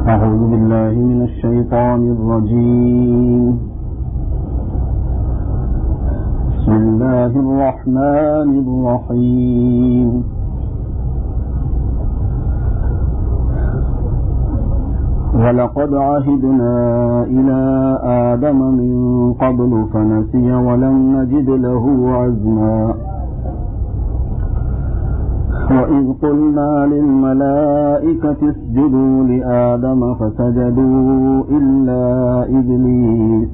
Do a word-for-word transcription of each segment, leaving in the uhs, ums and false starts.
أعوذ بالله من الشيطان الرجيم. بسم الله الرحمن الرحيم. ولقد عهدنا إلى آدم من قبل فنسي ولم نجد له عزما وإذ قلنا للملائكة اسجدوا لآدم فسجدوا إلا إبليس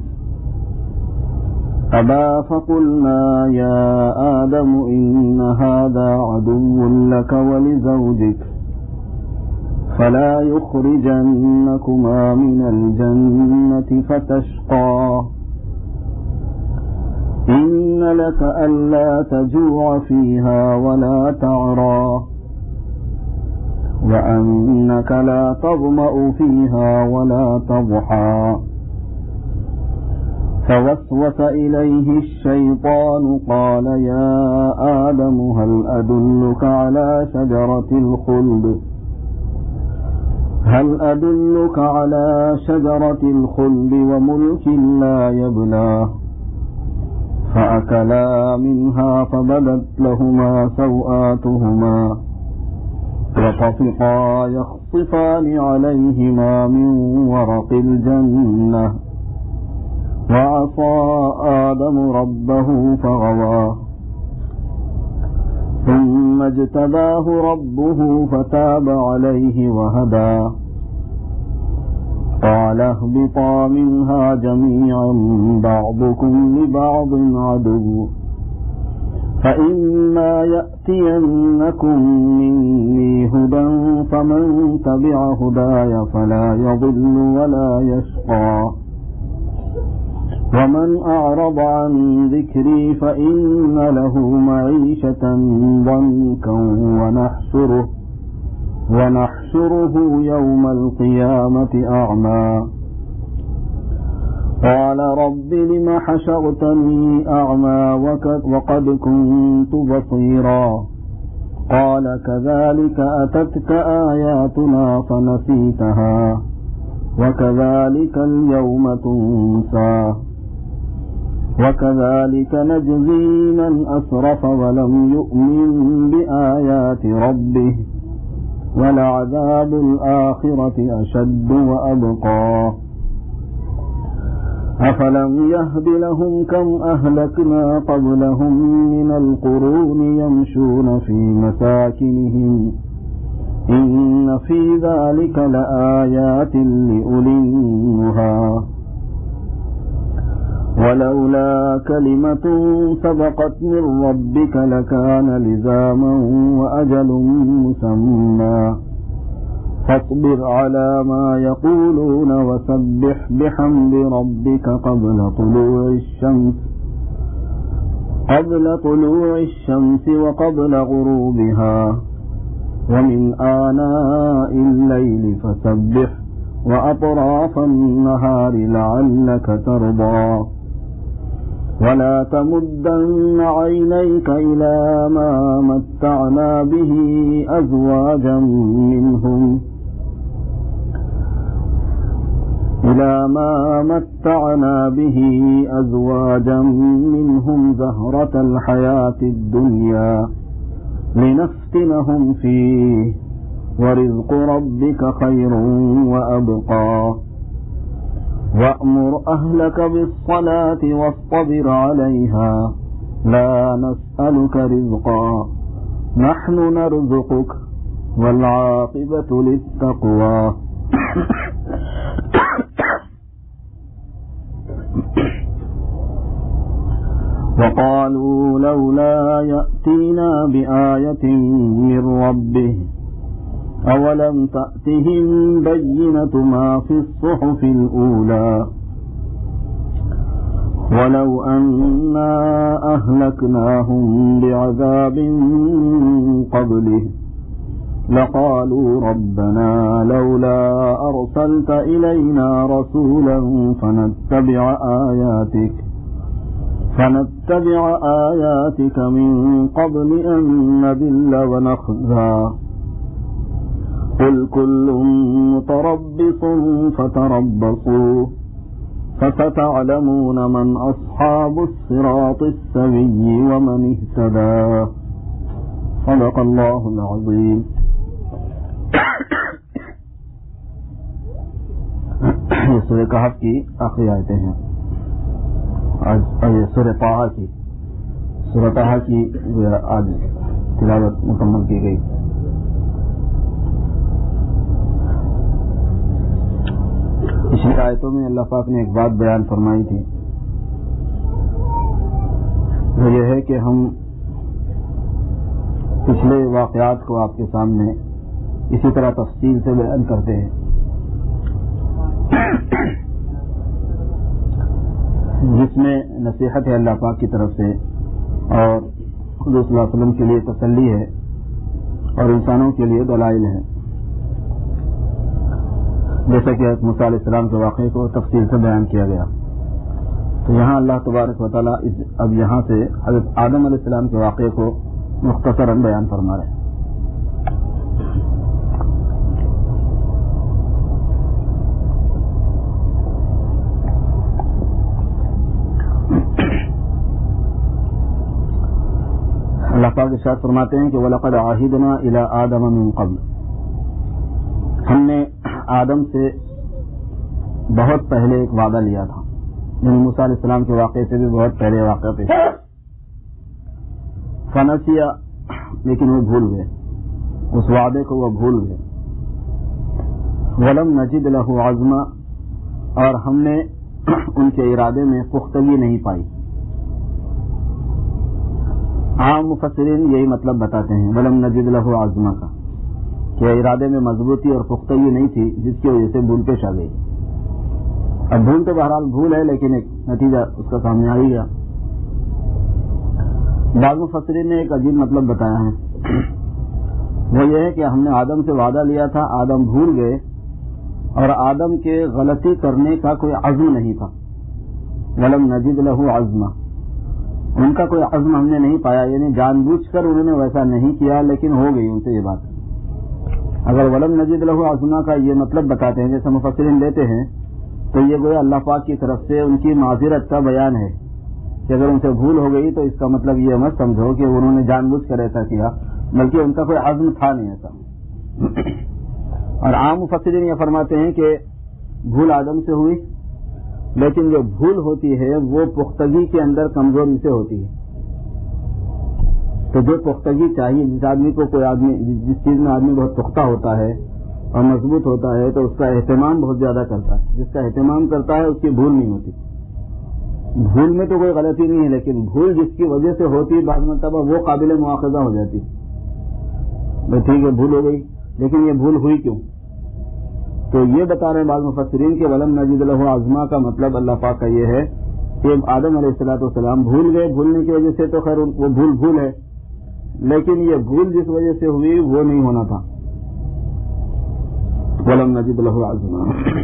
أبى فقلنا يا آدم إن هذا عدو لك ولزوجك فلا يخرجنكما من الجنة فتشقى إن لك ألا تجوع فيها ولا تعرى وأنك لا تظمأ فيها ولا تضحى فوسوس إليه الشيطان قال يا آدم هل أدلك على شجرة الخلد هل أدلك على شجرة الخلد وملك لا يبلى فأكلا منها فبدت لهما سوآتهما وطفقا يخصفان عليهما من ورق الجنة وعصى آدم ربه فغوى ثم اجتباه ربه فتاب عليه وهدى قال اهبطا منها جميعا بعضكم لبعض عدو فإما يأتينكم مني هدى فمن تبع هداي فلا يضل ولا يشقى ومن أعرض عن ذكري فإن له معيشة ضنكا ونحشره ونحشره يوم القيامة أعمى قال رب لم حشرتني أعمى وقد كنت بصيرا قال كذلك أتتك آياتنا فنسيتها وكذلك اليوم تنسى وكذلك نجزي من أسرف ولم يؤمن بآيات ربه ولعذاب الآخرة أشد وأبقى أفلم يهد لهم كم أهلكنا قبلهم من القرون يمشون في مساكنهم إن في ذلك لآيات لأولي النهى ولولا كلمة سبقت من ربك لكان لزاما وأجل مسمى فاصبر على ما يقولون وسبح بحمد ربك قبل طلوع الشمس قبل طلوع الشمس وقبل غروبها ومن آناء الليل فسبح وأطراف النهار لعلك ترضى ولا تمدن عينيك إلى ما متعنا به أزواجا منهم إلى ما متعنا به أزواجا منهم زهرة الحياة الدنيا لنفتنهم فيه ورزق ربك خير وأبقى وأمر أهلك بالصلاة واصطبر عليها لا نسألك رزقا نحن نرزقك والعاقبة للتقوى وقالوا لولا يأتينا بآية من ربه أولم تأتهم بينة ما في الصحف الأولى ولو أنا أهلكناهم بعذاب قبله لقالوا ربنا لولا أرسلت إلينا رسولا فنتبع آياتك فنتبع آياتك من قبل أن نذل ونخزى قل كل متربص فتربصوا فستعلمون من أصحاب الصراط السوي ومن اهتدى صدق الله العظيم. یہ سورہ کہف کی آخری آیتیں ہیں. آج یہ سورہ طٰہٰ کی سورہ طٰہٰ کی آج تلاوت مکمل کی گئی. پچھلی آیتوں میں اللہ پاک نے ایک بات بیان فرمائی تھی، وہ یہ ہے کہ ہم پچھلے واقعات کو آپ کے سامنے اسی طرح تفصیل سے بیان کرتے ہیں جس میں نصیحت ہے اللہ پاک کی طرف سے اور حضور صلی اللہ علیہ وسلم کے لیے تسلی ہے اور انسانوں کے لیے دلائل ہے. جیسا کہ موسیٰ علیہ السلام کے واقعے کو تفصیل سے بیان کیا گیا، تو یہاں اللہ تبارک و تعالیٰ اب یہاں سے حضرت آدم علیہ السلام کے واقعے کو مختصراً بیان فرما رہے ہیں. اللہ پاک ارشاد فرماتے ہیں کہ وَلَقَدْ عَهِدْنَا إِلَىٰ آدَمَ مِن قَبْلُ، ہم نے آدم سے بہت پہلے ایک وعدہ لیا تھا. یعنی موسیٰ علیہ السلام کے واقعے سے بھی بہت پہلے واقعہ پیش فنسیا، لیکن وہ بھول گئے، اس وعدے کو وہ بھول گئے. وَلَمْ نَجِدْ لَهُ عَزْمًا، اور ہم نے ان کے ارادے میں پختگی نہیں پائی. عام مفسرین یہی مطلب بتاتے ہیں وَلَمْ نَجِدْ لَهُ عَزْمًا کا، کہ ارادے میں مضبوطی اور پختگی نہیں تھی جس کی وجہ سے بھول پیش آ گئی. اب بھول تو بہرحال بھول ہے، لیکن ایک نتیجہ اس کا سامنے آ ہی گیا. بعض مفسرین نے ایک عجیب مطلب بتایا ہے، وہ یہ ہے کہ ہم نے آدم سے وعدہ لیا تھا، آدم بھول گئے، اور آدم کے غلطی کرنے کا کوئی عزم نہیں تھا. وَلَمْ نَجِدْ لَهُ عَزْمًا، ان کا کوئی عزم ہم نے نہیں پایا، یعنی جان بوجھ کر انہوں نے ویسا نہیں کیا، لیکن ہو گئی ان سے یہ بات. اگر ولم نجد لہو عزما کا یہ مطلب بتاتے ہیں جیسے مفسرین لیتے ہیں، تو یہ گویا اللہ پاک کی طرف سے ان کی معذرت کا بیان ہے کہ اگر ان سے بھول ہو گئی تو اس کا مطلب یہ مت سمجھو کہ انہوں نے جان بوجھ کر ایسا کیا، بلکہ ان کا کوئی عزم تھا نہیں ایسا. اور عام مفسرین یہ فرماتے ہیں کہ بھول آدم سے ہوئی، لیکن جو بھول ہوتی ہے وہ پختگی کے اندر کمزوری سے ہوتی ہے. تو جو پختگی چاہیے، جس آدمی کو کوئی آدمی جس چیز میں آدمی بہت پختہ ہوتا ہے اور مضبوط ہوتا ہے تو اس کا اہتمام بہت زیادہ کرتا ہے. جس کا اہتمام کرتا ہے اس کی بھول نہیں ہوتی. بھول میں تو کوئی غلطی نہیں ہے، لیکن بھول جس کی وجہ سے ہوتی ہے بعض مرتبہ وہ قابل مواخذہ ہو جاتی ہے. ٹھیک ہے بھول ہو گئی، لیکن یہ بھول ہوئی کیوں؟ تو یہ بتا رہے ہیں بعض مفسرین کہ ولم نجد لہو عزما کا مطلب اللہ پاک کا یہ ہے کہ آدم علیہ الصلوۃ والسلام بھول گئے. بھولنے کی وجہ سے تو خیر وہ بھول بھول ہے، لیکن یہ بھول جس وجہ سے ہوئی وہ نہیں ہونا تھا. ولم نجد لہو عزما.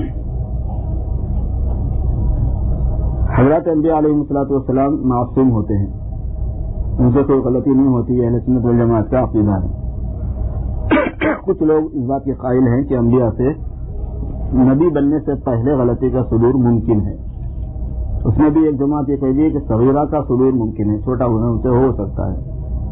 حضرات انبیاء علیہ الصلوۃ والسلام معصوم ہوتے ہیں، ان سے کوئی غلطی نہیں ہوتی. اہل سنت والجماعت کا عقیدہ ہے. کچھ لوگ اس بات کے قائل ہیں کہ انبیاء سے نبی بننے سے پہلے غلطی کا صدور ممکن ہے. اس میں بھی ایک جماعت یہ کہہ دی ہے کہ صغیرہ کا صدور ممکن ہے، چھوٹا گناہ ان سے ہو سکتا ہے.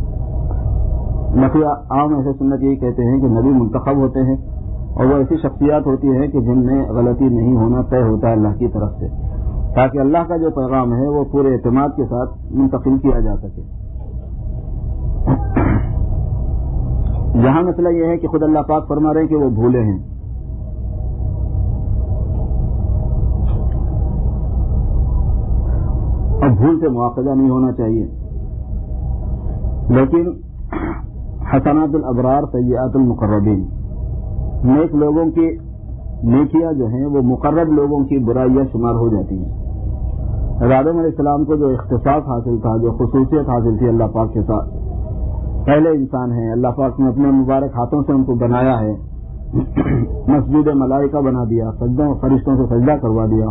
نقی عام ایسے سنت یہی کہتے ہیں کہ نبی منتخب ہوتے ہیں اور وہ ایسی شخصیات ہوتی ہیں کہ جن میں غلطی نہیں ہونا طے ہوتا ہے اللہ کی طرف سے، تاکہ اللہ کا جو پیغام ہے وہ پورے اعتماد کے ساتھ منتقل کیا جا سکے. یہاں مسئلہ یہ ہے کہ خود اللہ پاک فرما رہے ہیں کہ وہ بھولے ہیں. اور بھول سے مواخذہ نہیں ہونا چاہیے، لیکن حسنات الابرار سیئات المقربین، نیک لوگوں کی نیکیاں جو ہیں وہ مقرب لوگوں کی برائیاں شمار ہو جاتی ہیں. آدم علیہ السلام کو جو اختصاص حاصل تھا، جو خصوصیت حاصل تھی اللہ پاک کے ساتھ، پہلے انسان ہیں، اللہ پاک نے اپنے مبارک ہاتھوں سے ان کو بنایا ہے، مسجد ملائکہ بنا دیا، سجدوں فرشتوں سے سجدہ کروا دیا،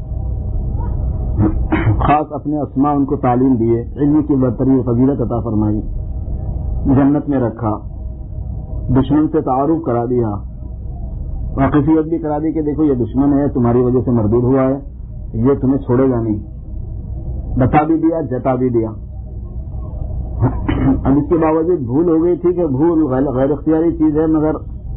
خاص اپنے اسماء ان کو تعلیم دیے، علم کی برتری و فضیلت عطا فرمائی، جنت میں رکھا، دشمن سے تعارف کرا دیا، واقفیت بھی کرا دی کہ دیکھو یہ دشمن ہے، تمہاری وجہ سے مردود ہوا ہے، یہ تمہیں چھوڑے گا نہیں، بتا بھی دیا، جتا بھی دیا۔ اب اس کے باوجود بھول ہو گئی تھی کہ بھول غیر اختیاری چیز ہے، مگر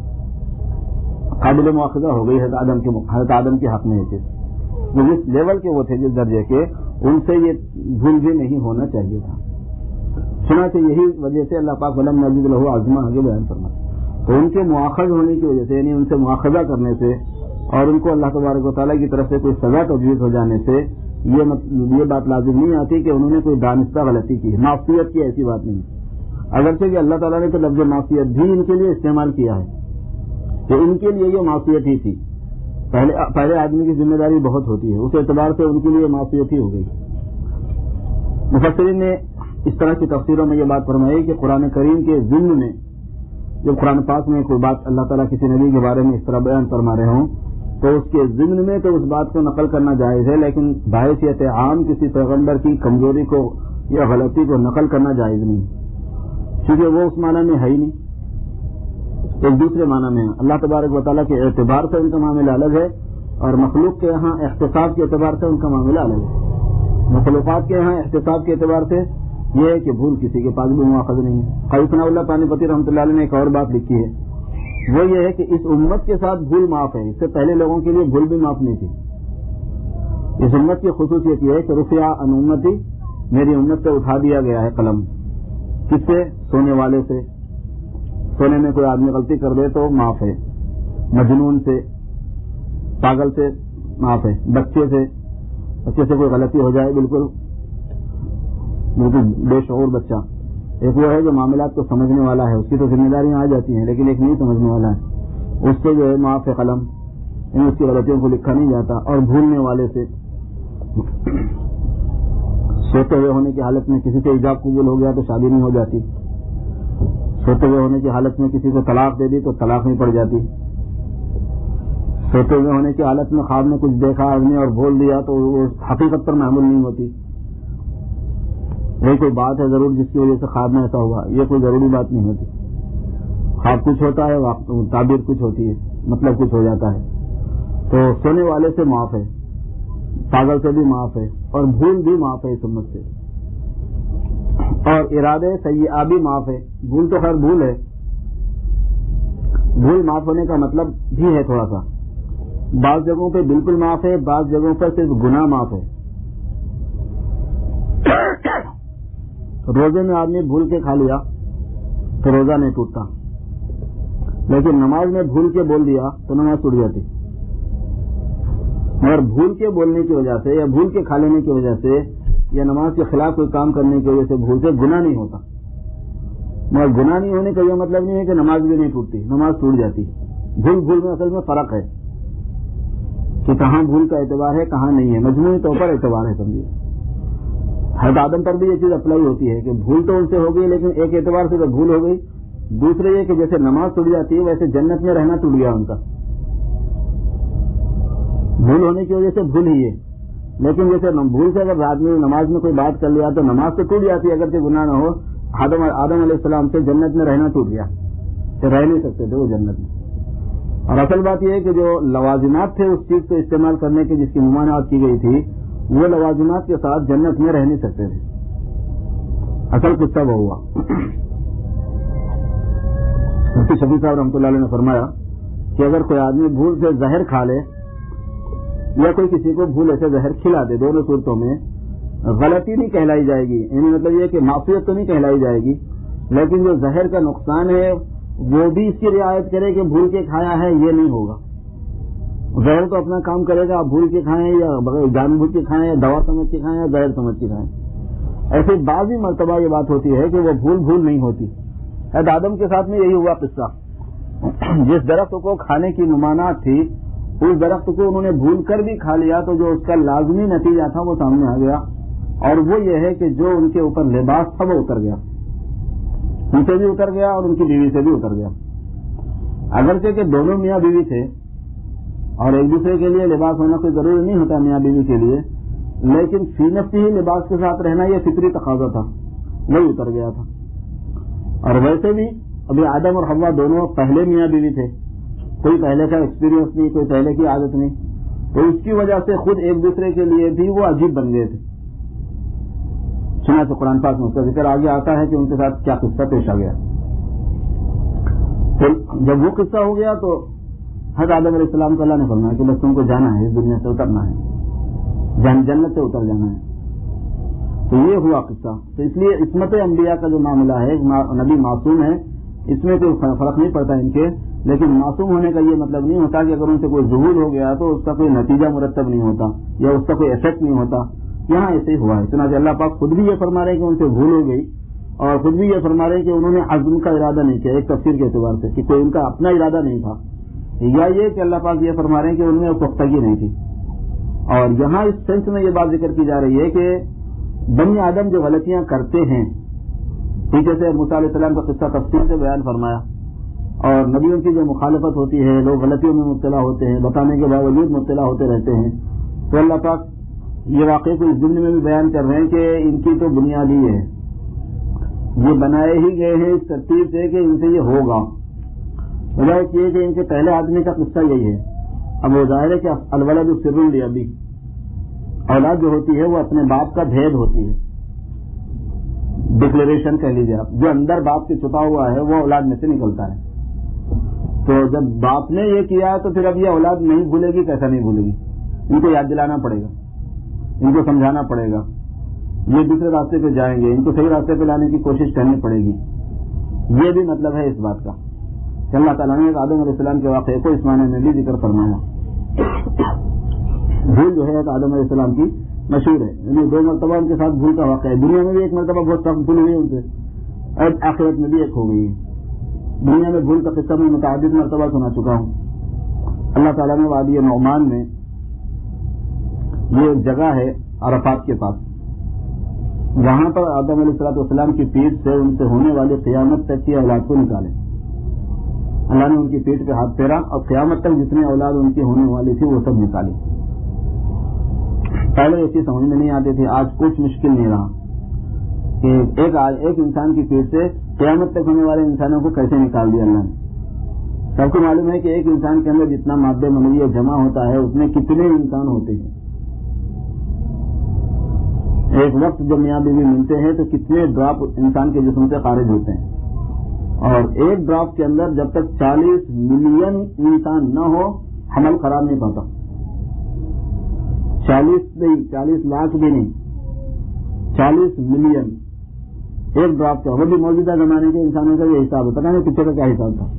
قابل مواخذہ ہو گئی حضرت آدم کے حضرت آدم کے حق میں یہ چیز، وہ جس لیول کے وہ تھے، جس درجے کے، ان سے یہ بھول بھی نہیں ہونا چاہیے تھا۔ سنا کہ یہی وجہ سے اللہ پاک ولم نزد لہ عزما آگے بیان فرمایا، تو ان کے مواخذ ہونے کی وجہ سے، یعنی ان سے مواخذہ کرنے سے اور ان کو اللہ تبارک و تعالیٰ کی طرف سے کوئی سزا تجویز ہو جانے سے یہ مطلب یہ بات لازم نہیں آتی کہ انہوں نے کوئی دانستہ غلطی کی ہے، معصیت کی ایسی بات نہیں ہے، اگرچہ کہ اللہ تعالیٰ نے تو لفظ معصیت بھی ان کے لیے استعمال کیا ہے کہ ان کے لیے یہ معصیت ہی تھی۔ پہلے پہلے آدمی کی ذمہ داری بہت ہوتی ہے، اس اعتبار سے ان کے لیے معصیت ہی ہو گئی۔ مفسرین نے اس طرح کی تفسیروں میں یہ بات فرمائی کہ قرآن کریم کے ضمن میں جب قرآن پاک میں کوئی بات اللہ تعالیٰ کسی نبی کے بارے میں اس طرح بیان فرما رہے ہوں تو اس کے ضمن میں تو اس بات کو نقل کرنا جائز ہے، لیکن بحیثیت عام کسی پیغمبر کی کمزوری کو یا غلطی کو نقل کرنا جائز نہیں، کیونکہ وہ اس معنی میں ہے ہی نہیں، ایک دوسرے معنی میں ہے۔ اللہ تبارک و تعالیٰ کے اعتبار سے ان کا معاملہ الگ ہے، اور مخلوق کے یہاں احتساب کے اعتبار سے ان کا معاملہ الگ ہے۔ مخلوقات کے یہاں احتساب کے اعتبار سے یہ ہے کہ بھول کسی کے پاس بھی مواخذ نہیں ہے۔ قاضی ثناء اللہ پانی پتی رحمۃ اللہ علیہ نے ایک اور بات لکھی ہے، وہ یہ ہے کہ اس امت کے ساتھ بھول معاف ہے، اس سے پہلے لوگوں کے لیے بھول بھی معاف نہیں تھی۔ اس امت کی خصوصیت یہ ہے کہ رفع عن امتی، میری امت سے اٹھا دیا گیا ہے قلم، کس سے؟ سونے والے سے۔ سونے میں کوئی آدمی غلطی کر دے تو معاف ہے، مجنون سے، پاگل سے معاف ہے، بچے سے بچے سے کوئی غلطی ہو جائے، بالکل بالکل بے شعور بچہ۔ ایک وہ ہے جو معاملات کو سمجھنے والا ہے، اس کی تو ذمہ داریاں آ جاتی ہیں، لیکن ایک نہیں سمجھنے والا ہے، اس سے جو ہے معاف ہے قلم، یعنی اس کی غلطیوں کو لکھا نہیں جاتا۔ اور بھولنے والے سے، سوتے ہوئے ہونے کی حالت میں کسی سے ایجاب قبول ہو گیا تو شادی نہیں ہو جاتی، سوتے ہوئے ہونے کی حالت میں کسی کو طلاق دے دی تو طلاق نہیں پڑ جاتی، سوتے ہوئے ہونے کی حالت میں خواب میں کچھ دیکھا آدمی اور بول دیا تو وہ حقیقت پر محمول نہیں ہوتی۔ یہ کوئی بات ہے ضرور جس کی وجہ سے خواب میں ایسا ہوا، یہ کوئی ضروری بات نہیں ہوتی۔ خواب کچھ ہوتا ہے، تعبیر کچھ ہوتی ہے، مطلب کچھ ہو جاتا ہے۔ تو سونے والے سے معاف ہے، پاگل سے بھی معاف ہے، اور بھول بھی معاف ہے اس امت سے، اور ارادے سیئہ بھی معاف ہے۔ بھول تو خیر بھول ہے، بھول معاف ہونے کا مطلب بھی ہے تھوڑا سا، بعض جگہوں پہ بالکل معاف ہے، بعض جگہوں پر صرف گناہ معاف ہے۔ روزے میں آدمی بھول کے کھا لیا تو روزہ نہیں ٹوٹتا، لیکن نماز میں بھول کے بول دیا تو نماز ٹوٹ جاتی۔ مگر بھول کے بولنے کی وجہ سے یا بھول کے کھا لینے کی وجہ سے یا نماز کے خلاف کوئی کام کرنے کی وجہ سے بھول سے گناہ نہیں ہوتا۔ مگر گناہ نہیں ہونے کا یہ مطلب نہیں ہے کہ نماز بھی نہیں ٹوٹتی، نماز ٹوٹ جاتی۔ بھول بھول میں اصل میں فرق ہے کہ کہاں بھول کا اعتبار ہے، کہاں نہیں ہے، مجموعی طور پر اعتبار ہے۔ سمجھیے حضرت آدم پر بھی یہ چیز اپلائی ہوتی ہے کہ بھول تو ان سے ہو گئی، لیکن ایک اعتبار سے تو بھول ہو گئی، دوسرے یہ کہ جیسے نماز ٹوٹ جاتی ہے ویسے جنت میں رہنا ٹوٹ گیا ان کا، بھول ہونے کی وجہ سے بھول ہی ہے۔ لیکن جیسے بھول سے اگر آدمی نماز میں کوئی بات کر لیا تو نماز تو ٹوٹ جاتی ہے، اگرچہ گناہ نہ ہو۔ آدم آدم علیہ السلام سے جنت میں رہنا ٹوٹ گیا، کہ رہ نہیں سکتے تھے وہ جنت میں۔ اور اصل بات یہ ہے کہ جو لوازمات تھے اس چیز کو استعمال کرنے کی جس کی ممانعت کی گئی تھی، وہ لوازمات کے ساتھ جنت میں رہ نہیں سکتے تھے۔ اصل قصہ وہ ہوا، مفتی شفیع صاحب رحمۃ اللہ علیہ نے فرمایا کہ اگر کوئی آدمی بھول سے زہر کھا لے یا کوئی کسی کو بھول ایسے زہر کھلا دے، دونوں صورتوں میں غلطی نہیں کہلائی جائے گی، یعنی مطلب یہ کہ معصیت تو نہیں کہلائی جائے گی، لیکن جو زہر کا نقصان ہے وہ بھی اس کی رعایت کرے کہ بھول کے کھایا ہے، یہ نہیں ہوگا۔ زہر تو اپنا کام کرے گا، آپ بھول کے کھائیں یا جان بوجھ کے کھائیں یا دوا سمجھ کے کھائیں یا زہر سمجھ کے کھائیں۔ ایسے بعض ہی مرتبہ یہ بات ہوتی ہے کہ وہ بھول بھول نہیں ہوتی۔ حضرت آدم کے ساتھ میں یہی ہوا قصہ، جس درخت کو کھانے کی ممانعت تھی اس درخت کو انہوں نے بھول کر بھی کھا لیا، تو جو اس کا لازمی نتیجہ تھا وہ سامنے آ گیا، اور وہ یہ ہے کہ جو ان کے اوپر لباس تھا وہ اتر گیا، ان سے بھی اتر گیا اور ان کی بیوی سے بھی اتر گیا۔ اگرچہ کہ دونوں میاں بیوی تھے اور ایک دوسرے کے لیے لباس ہونا کوئی ضروری نہیں ہوتا میاں بیوی کے لیے، لیکن فی نفسی ہی لباس کے ساتھ رہنا یہ فطری تقاضا تھا، وہی اتر گیا تھا۔ اور ویسے بھی ابھی آدم اور حوا دونوں پہلے میاں بیوی تھے، کوئی پہلے کا ایکسپیرینس نہیں، کوئی پہلے کی عادت نہیں، تو اس کی وجہ سے خود ایک دوسرے کے لیے بھی وہ عجیب بن گئے تھے. سنا تو قرآن پاک میں اس کا ذکر آگے آتا ہے کہ ان کے ساتھ کیا قصہ پیش آ گیا. تو جب وہ قصہ ہو گیا تو حضرت آدم علیہ السلام کو اللہ نے فرمایا کہ بس تم کو جانا ہے، اس دنیا سے اترنا ہے، جن جنت سے اتر جانا ہے. تو یہ ہوا قصہ. تو اس لیے عصمت انبیاء کا جو معاملہ ہے، نبی معصوم ہے، اس میں کوئی فرق نہیں پڑتا ان کے، لیکن معصوم ہونے کا یہ مطلب نہیں ہوتا کہ اگر ان سے کوئی ظہور ہو گیا تو اس کا کوئی نتیجہ مرتب نہیں ہوتا یا اس کا کوئی افیکٹ نہیں ہوتا. یہاں ایسے ہی ہوا ہے. چنانچہ اللہ پاک خود بھی یہ فرما رہے ہیں کہ ان سے بھول ہو گئی، اور خود بھی یہ فرما رہے ہیں کہ انہوں نے عزم کا ارادہ نہیں کیا، ایک تفسیر کے اعتبار سے کہ کوئی ان کا اپنا ارادہ نہیں تھا، یا یہ کہ اللہ پاک یہ فرما رہے ہیں کہ ان میں پختگی نہیں تھی. اور یہاں اس سینس میں یہ بات ذکر کی جا رہی ہے کہ بنی آدم جو غلطیاں کرتے ہیں، ٹھیک ہے، موسیٰ علیہ السلام کا قصہ تفصیل سے بیان فرمایا، اور نبیوں کی جو مخالفت ہوتی ہے، لوگ غلطیوں میں مبتلا ہوتے ہیں، بتانے کے باوجود مبتلا ہوتے رہتے ہیں. تو اللہ پاک یہ واقعے کو اس ضمن میں بھی بیان کر رہے ہیں کہ ان کی تو بنیاد ہی ہے، یہ بنائے ہی گئے ہیں اس ترتیب سے کہ ان سے یہ ہوگا. وجہ یہ کہ ان کے پہلے آدمی کا قصہ یہی ہے. اب وہ ظاہر ہے کہ الولد سر الابی، اولاد جو ہوتی ہے وہ اپنے باپ کا بھید ہوتی ہے، ڈکلیریشن کہہ لیجیے آپ، جو اندر باپ کے چھپا ہوا ہے وہ اولاد میں سے نکلتا ہے. تو جب باپ نے یہ کیا تو پھر اب یہ اولاد نہیں بھولے گی، کیسا نہیں بھولے گی؟ ان کو یاد دلانا پڑے گا، ان کو سمجھانا پڑے گا، یہ دوسرے راستے پہ جائیں گے، ان کو صحیح راستے پہ لانے کی کوشش کرنی پڑے گی. یہ بھی مطلب ہے اس بات کا کہ اللہ تعالیٰ نے آدم علیہ السلام کے واقعے کو اس معنی میں بھی ذکر فرمایا. بھول جو ہے آدم علیہ السلام کی مشہور ہے، یعنی دو مرتبہ ان کے ساتھ بھول کا واقعہ ہے. دنیا میں بھی ایک مرتبہ بہت سخت بھول ہوئی ہے ان سے، اور آخرت میں بھی ایک ہو گئی ہے. دنیا میں بھول کا قصہ میں متعدد مرتبہ سنا چکا ہوں. اللہ تعالیٰ نے وادی نعمان میں یہ ایک جگہ ہے عرفات کے پاس، وہاں پر آدم علیہ الصلوۃ والسلام کی پیٹھ سے ان سے ہونے والی قیامت تک کی اولاد کو نکالے. اللہ نے ان کی پیٹھ پہ ہاتھ پھیرا اور قیامت تک جتنی اولاد ان کی ہونے والی تھی وہ سب نکالی. پہلے یہ چیز سمجھ میں نہیں آتی تھی، آج کچھ مشکل نہیں رہا کہ ایک ایک انسان کی پیٹھ سے قیامت تک ہونے والے انسانوں کو کیسے نکال دیا اللہ نے. سب کو معلوم ہے کہ ایک انسان کے اندر جتنا مادہ منویہ جمع ہوتا ہے اس میں کتنے انسان ہوتے ہیں. ایک وقت جب میاں بیوی ملتے ہیں تو کتنے ڈراپ انسان کے جسم سے خارج ہوتے ہیں، اور ایک ڈراپ کے اندر جب تک چالیس ملین انسان نہ ہو حمل قرار نہیں پاتا. چالیس نہیں، چالیس لاکھ بھی نہیں، چالیس ملین ایک ڈراپ کا. وہ بھی موجودہ زمانے کے انسانوں کا یہ حساب ہے، پتہ نہیں پیچھے کا کیا حساب تھا.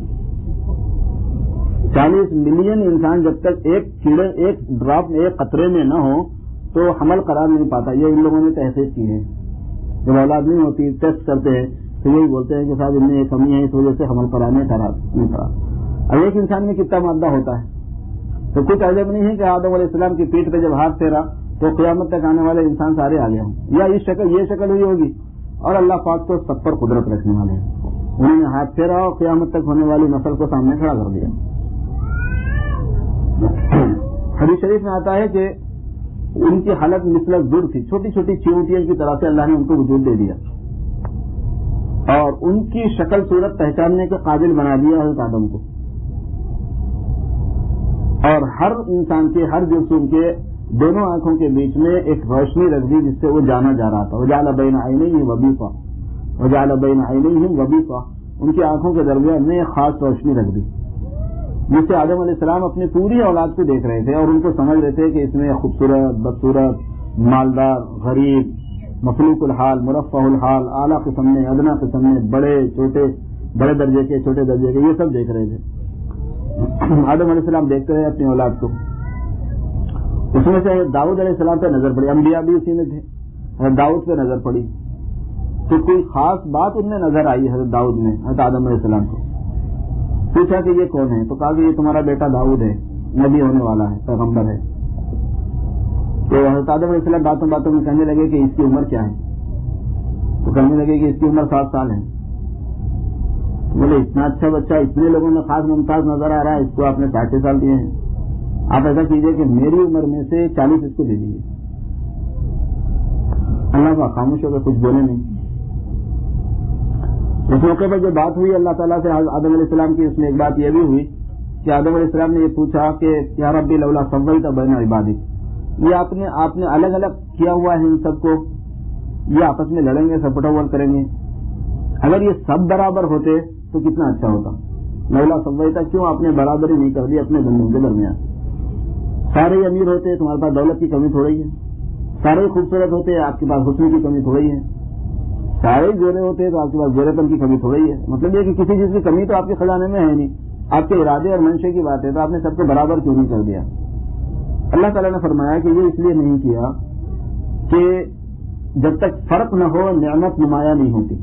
چالیس ملین انسان جب تک ایک کیڑے ایک ڈراپ ایک قطرے میں نہ ہو تو حمل قرار نہیں پاتا. یہ ان لوگوں نے تحقیق کی ہے. جب اولاد نہیں ہوتی ٹیسٹ کرتے ہیں تو یہی بولتے ہیں کہ صاحب ان میں ایک کمی ہے، اس وجہ سے حمل قرار نہیں کرا. اب ایک انسان میں کتنا مادہ ہوتا ہے، تو کچھ عجب نہیں ہے کہ آدم علیہ السلام کی پیٹھ پہ جب ہاتھ پھیرا تو قیامت تک آنے والے انسان سارے آگے ہوں، یا اس شکل یہ شکل ہوئی ہوگی. اور اللہ پاک تو سب پر قدرت رکھنے والے ہیں، انہوں نے ہاتھ پھیرا اور قیامت تک ہونے والی نسل کو سامنے کھڑا کر دیا. حدیث شریف میں آتا ہے کہ ان کی حالت مثل دور تھی، چھوٹی چھوٹی چیونٹیوں کی طرح سے اللہ نے ان کو وجود دے دیا اور ان کی شکل صورت پہچاننے کے قابل بنا دیا حضرت آدم کو. اور ہر انسان کے ہر جسم کے دونوں آنکھوں کے بیچ میں ایک روشنی رکھ دی جس سے وہ جانا جا رہا تھا. وجعل بین عینیہ وبیصا، وجعل بین عینیہ وبیصا، ان کی آنکھوں کے درمیان میں ایک خاص روشنی رکھ دی جس سے آدم علیہ السلام اپنی پوری اولاد کو دیکھ رہے تھے اور ان کو سمجھ رہے تھے کہ اس میں خوبصورت، بدصورت، مالدار، غریب، مخلوق الحال، مرفع الحال، اعلیٰ قسم میں، ادنا قسم میں، بڑے چھوٹے، بڑے درجے کے چھوٹے درجے کے، یہ سب دیکھ رہے تھے. آدم علیہ السلام دیکھتے رہے اپنی اولاد کو. اس میں سے داؤد علیہ السلام پہ نظر پڑی، انبیاء بھی اسی میں تھے. حضرت داؤد پہ نظر پڑی تو کوئی خاص بات ان میں نظر آئی حضرت داؤد میں حضرت آدم علیہ السلام کو. پوچھا کہ یہ کون ہے؟ تو کہا کہ یہ تمہارا بیٹا داؤد ہے، نبی ہونے والا ہے، پیغمبر ہے. تو حضرت آدم علیہ السلام باتوں باتوں میں کہنے لگے کہ اس کی عمر کیا ہے؟ تو کہنے لگے کہ اس کی عمر سات سال ہے. بولے اتنا اچھا بچہ اتنے لوگوں میں خاص ممتاز نظر آ رہا ہے، اس کو آپ نے ساٹھ سال دیے ہیں. آپ ایسا کیجئے کہ میری عمر میں سے چالیس اس کو دے دیجیے. اللہ کا خاموش ہو کر کچھ بولے نہیں. اس موقع پر جو بات ہوئی اللہ تعالیٰ سے آدم علیہ السلام کی، اس میں ایک بات یہ بھی ہوئی کہ آدم علیہ السلام نے یہ پوچھا کہ یا ربی لولا سویت بین عبادی، یہ آپ نے آپ نے الگ الگ کیا ہوا ہے ان سب کو، یہ آپس میں لڑیں گے، سپوٹ اوور کریں گے، اگر یہ سب برابر ہوتے تو کتنا اچھا ہوتا۔ لولا سویت، کیوں آپ نے برابری نہیں کر دی اپنے بندوں کے درمیان؟ سارے امیر ہوتے تمہارے پاس دولت کی کمی تھوڑی ہے، سارے خوبصورت ہوتے آپ کے پاس حسن کی کمی تھوڑی ہے، سارے گورے ہوتے تو آپ کے پاس گورے پن کی کمی تھوڑی ہے۔ مطلب یہ کہ کسی چیز کی کمی تو آپ کے خزانے میں ہے نہیں، آپ کے ارادے اور منشے کی بات ہے، تو آپ نے سب کو برابر کیوں نہیں کر دیا؟ اللہ تعالیٰ نے فرمایا کہ یہ اس لیے نہیں کیا کہ جب تک فرق نہ ہو نعمت نمایاں نہیں ہوتی،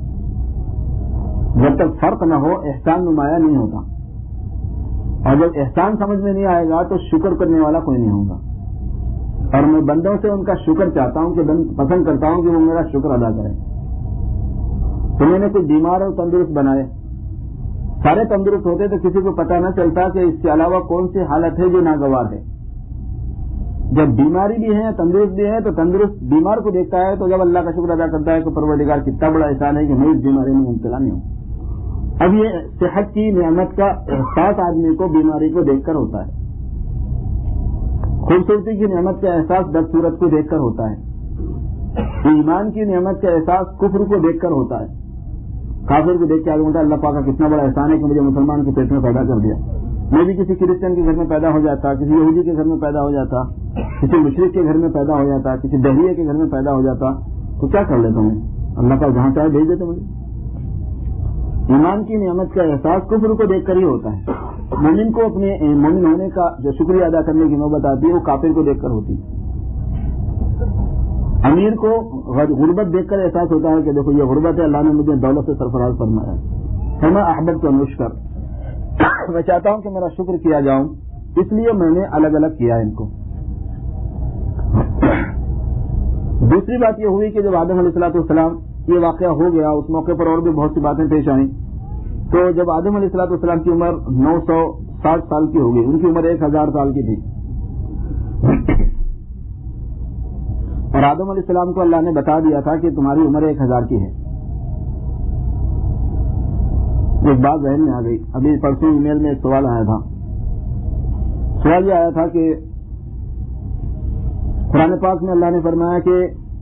جب تک فرق نہ ہو احسان نمایاں نہیں ہوتا، اور جب احسان سمجھ میں نہیں آئے گا تو شکر کرنے والا کوئی نہیں ہوگا۔ اور میں بندوں سے ان کا شکر چاہتا ہوں کہ پسند کرتا ہوں کہ وہ میرا شکر ادا کریں۔ تو میں نے کچھ بیمار اور تندرست بنائے، سارے تندرست ہوتے تو کسی کو پتہ نہ چلتا کہ اس کے علاوہ کون سی حالت ہے جو ناگوار ہے۔ جب بیماری بھی ہے تندرست بھی ہے تو تندرست بیمار کو دیکھتا ہے تو جب اللہ کا شکر ادا کرتا ہے کہ پروردگار کتنا بڑا احسان ہے کہ میں اس بیماری میں مبتلا نہیں ہوں۔ اب یہ صحت کی نعمت کا احساس آدمی کو بیماری کو دیکھ کر ہوتا ہے، خوبصورتی کی نعمت کا احساس بدصورت کو دیکھ کر ہوتا ہے، ایمان کی نعمت کا احساس کفر کو دیکھ کر ہوتا ہے۔ کافر کو دیکھ کے آگے اللہ پاک کا کتنا بڑا احسان ہے کہ مجھے مسلمان کے پیٹ میں پیدا کر دیا، میں بھی کسی کرسچن کے گھر میں پیدا ہو جاتا، کسی یہودی کے گھر میں پیدا ہو جاتا، کسی مشرک کے گھر میں پیدا ہو جاتا، کسی دہریے کے گھر میں پیدا ہو جاتا، تو کیا کر لیتا ہوں؟ اللہ کا جہاں چاہے بھیج دیتے مجھے۔ ایمان کی نعمت کا احساس کفر کو دیکھ کر ہی ہوتا ہے۔ مومن کو اپنے مومن ہونے کا جو شکریہ ادا کرنے کی نوبت آتی ہے وہ کافر کو دیکھ کر ہوتی ہے۔ امیر کو غربت دیکھ کر احساس ہوتا ہے کہ دیکھو یہ غربت ہے، اللہ نے مجھے دولت سے سرفراز فرمایا ہے، میں احببت تو نشکر، میں چاہتا ہوں کہ میرا شکر کیا جاؤں، اس لیے میں نے الگ الگ کیا ان کو۔ دوسری بات یہ ہوئی کہ جب آدم علیہ الصلوۃ والسلام یہ واقعہ ہو گیا، اس موقع پر اور بھی بہت سی باتیں پیش آئیں، تو جب آدم علیہ الصلوۃ والسلام کی عمر نو سو ساٹھ سال کی ہو گئی، ان کی عمر ایک ہزار سال کی تھی، اور آدم علیہ السلام کو اللہ نے بتا دیا تھا کہ تمہاری عمر ایک ہزار کی ہے۔ ایک بات ذہن میں آ گئی، ابھی پرسوں ای میل میں ایک سوال آیا تھا، سوال یہ آیا تھا کہ قرآن پاک میں اللہ نے فرمایا کہ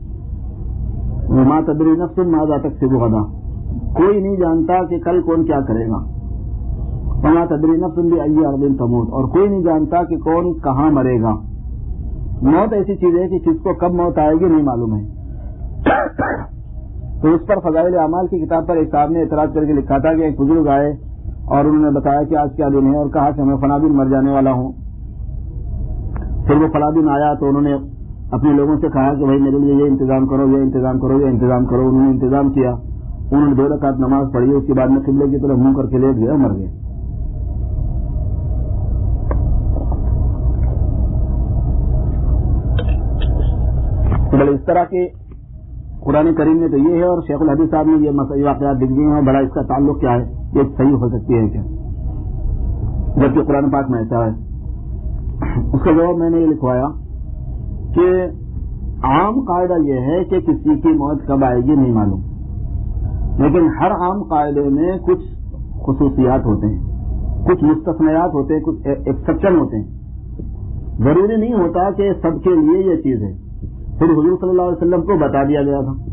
ما تدری نفس ماذا تکسب غدا، کوئی نہیں جانتا کہ کل کون کیا کرے گا، وما تدری نفس بأی ارض تموت، اور کوئی نہیں جانتا کہ کون کہاں مرے گا۔ موت ایسی چیز ہے کہ کس کو کب موت آئے گی نہیں معلوم ہے۔ تو اس پر فضائل اعمال کی کتاب پر ایک صاحب نے اعتراض کر کے لکھا تھا کہ ایک بزرگ آئے اور انہوں نے بتایا کہ آج کیا دن ہے، اور کہا کہ میں فلاں دن مر جانے والا ہوں۔ پھر وہ فلاں دن آیا تو انہوں نے اپنے لوگوں سے کہا کہ بھائی میرے لیے یہ انتظام کرو، یہ انتظام کرو، یہ انتظام کرو۔ انہوں نے انتظام کیا، انہوں نے دو رکعت نماز پڑھی، اس کے بعد میں قبلے کی طرف منہ کر کے لیٹ گیا، مر گئے۔ تو بڑے اس طرح کے قرآن کریم میں تو یہ ہے، اور شیخ الحدیث صاحب نے یہ واقعات لکھ دیے ہیں، بڑا اس کا تعلق کیا ہے، یہ صحیح ہو سکتی ہے کیا، جبکہ قرآن پاک میں ایسا ہے؟ اس کا جواب میں نے یہ لکھوایا کہ عام قاعدہ یہ ہے کہ کسی کی موت کب آئے گی نہیں معلوم، لیکن ہر عام قاعدے میں کچھ خصوصیات ہوتے ہیں، کچھ مستثنیات ہوتے ہیں، کچھ ایکسپشن ہوتے ہیں۔ ضروری نہیں ہوتا کہ سب کے لیے یہ چیز ہے۔ پھر حضور صلی اللہ علیہ وسلم کو بتا دیا گیا تھا،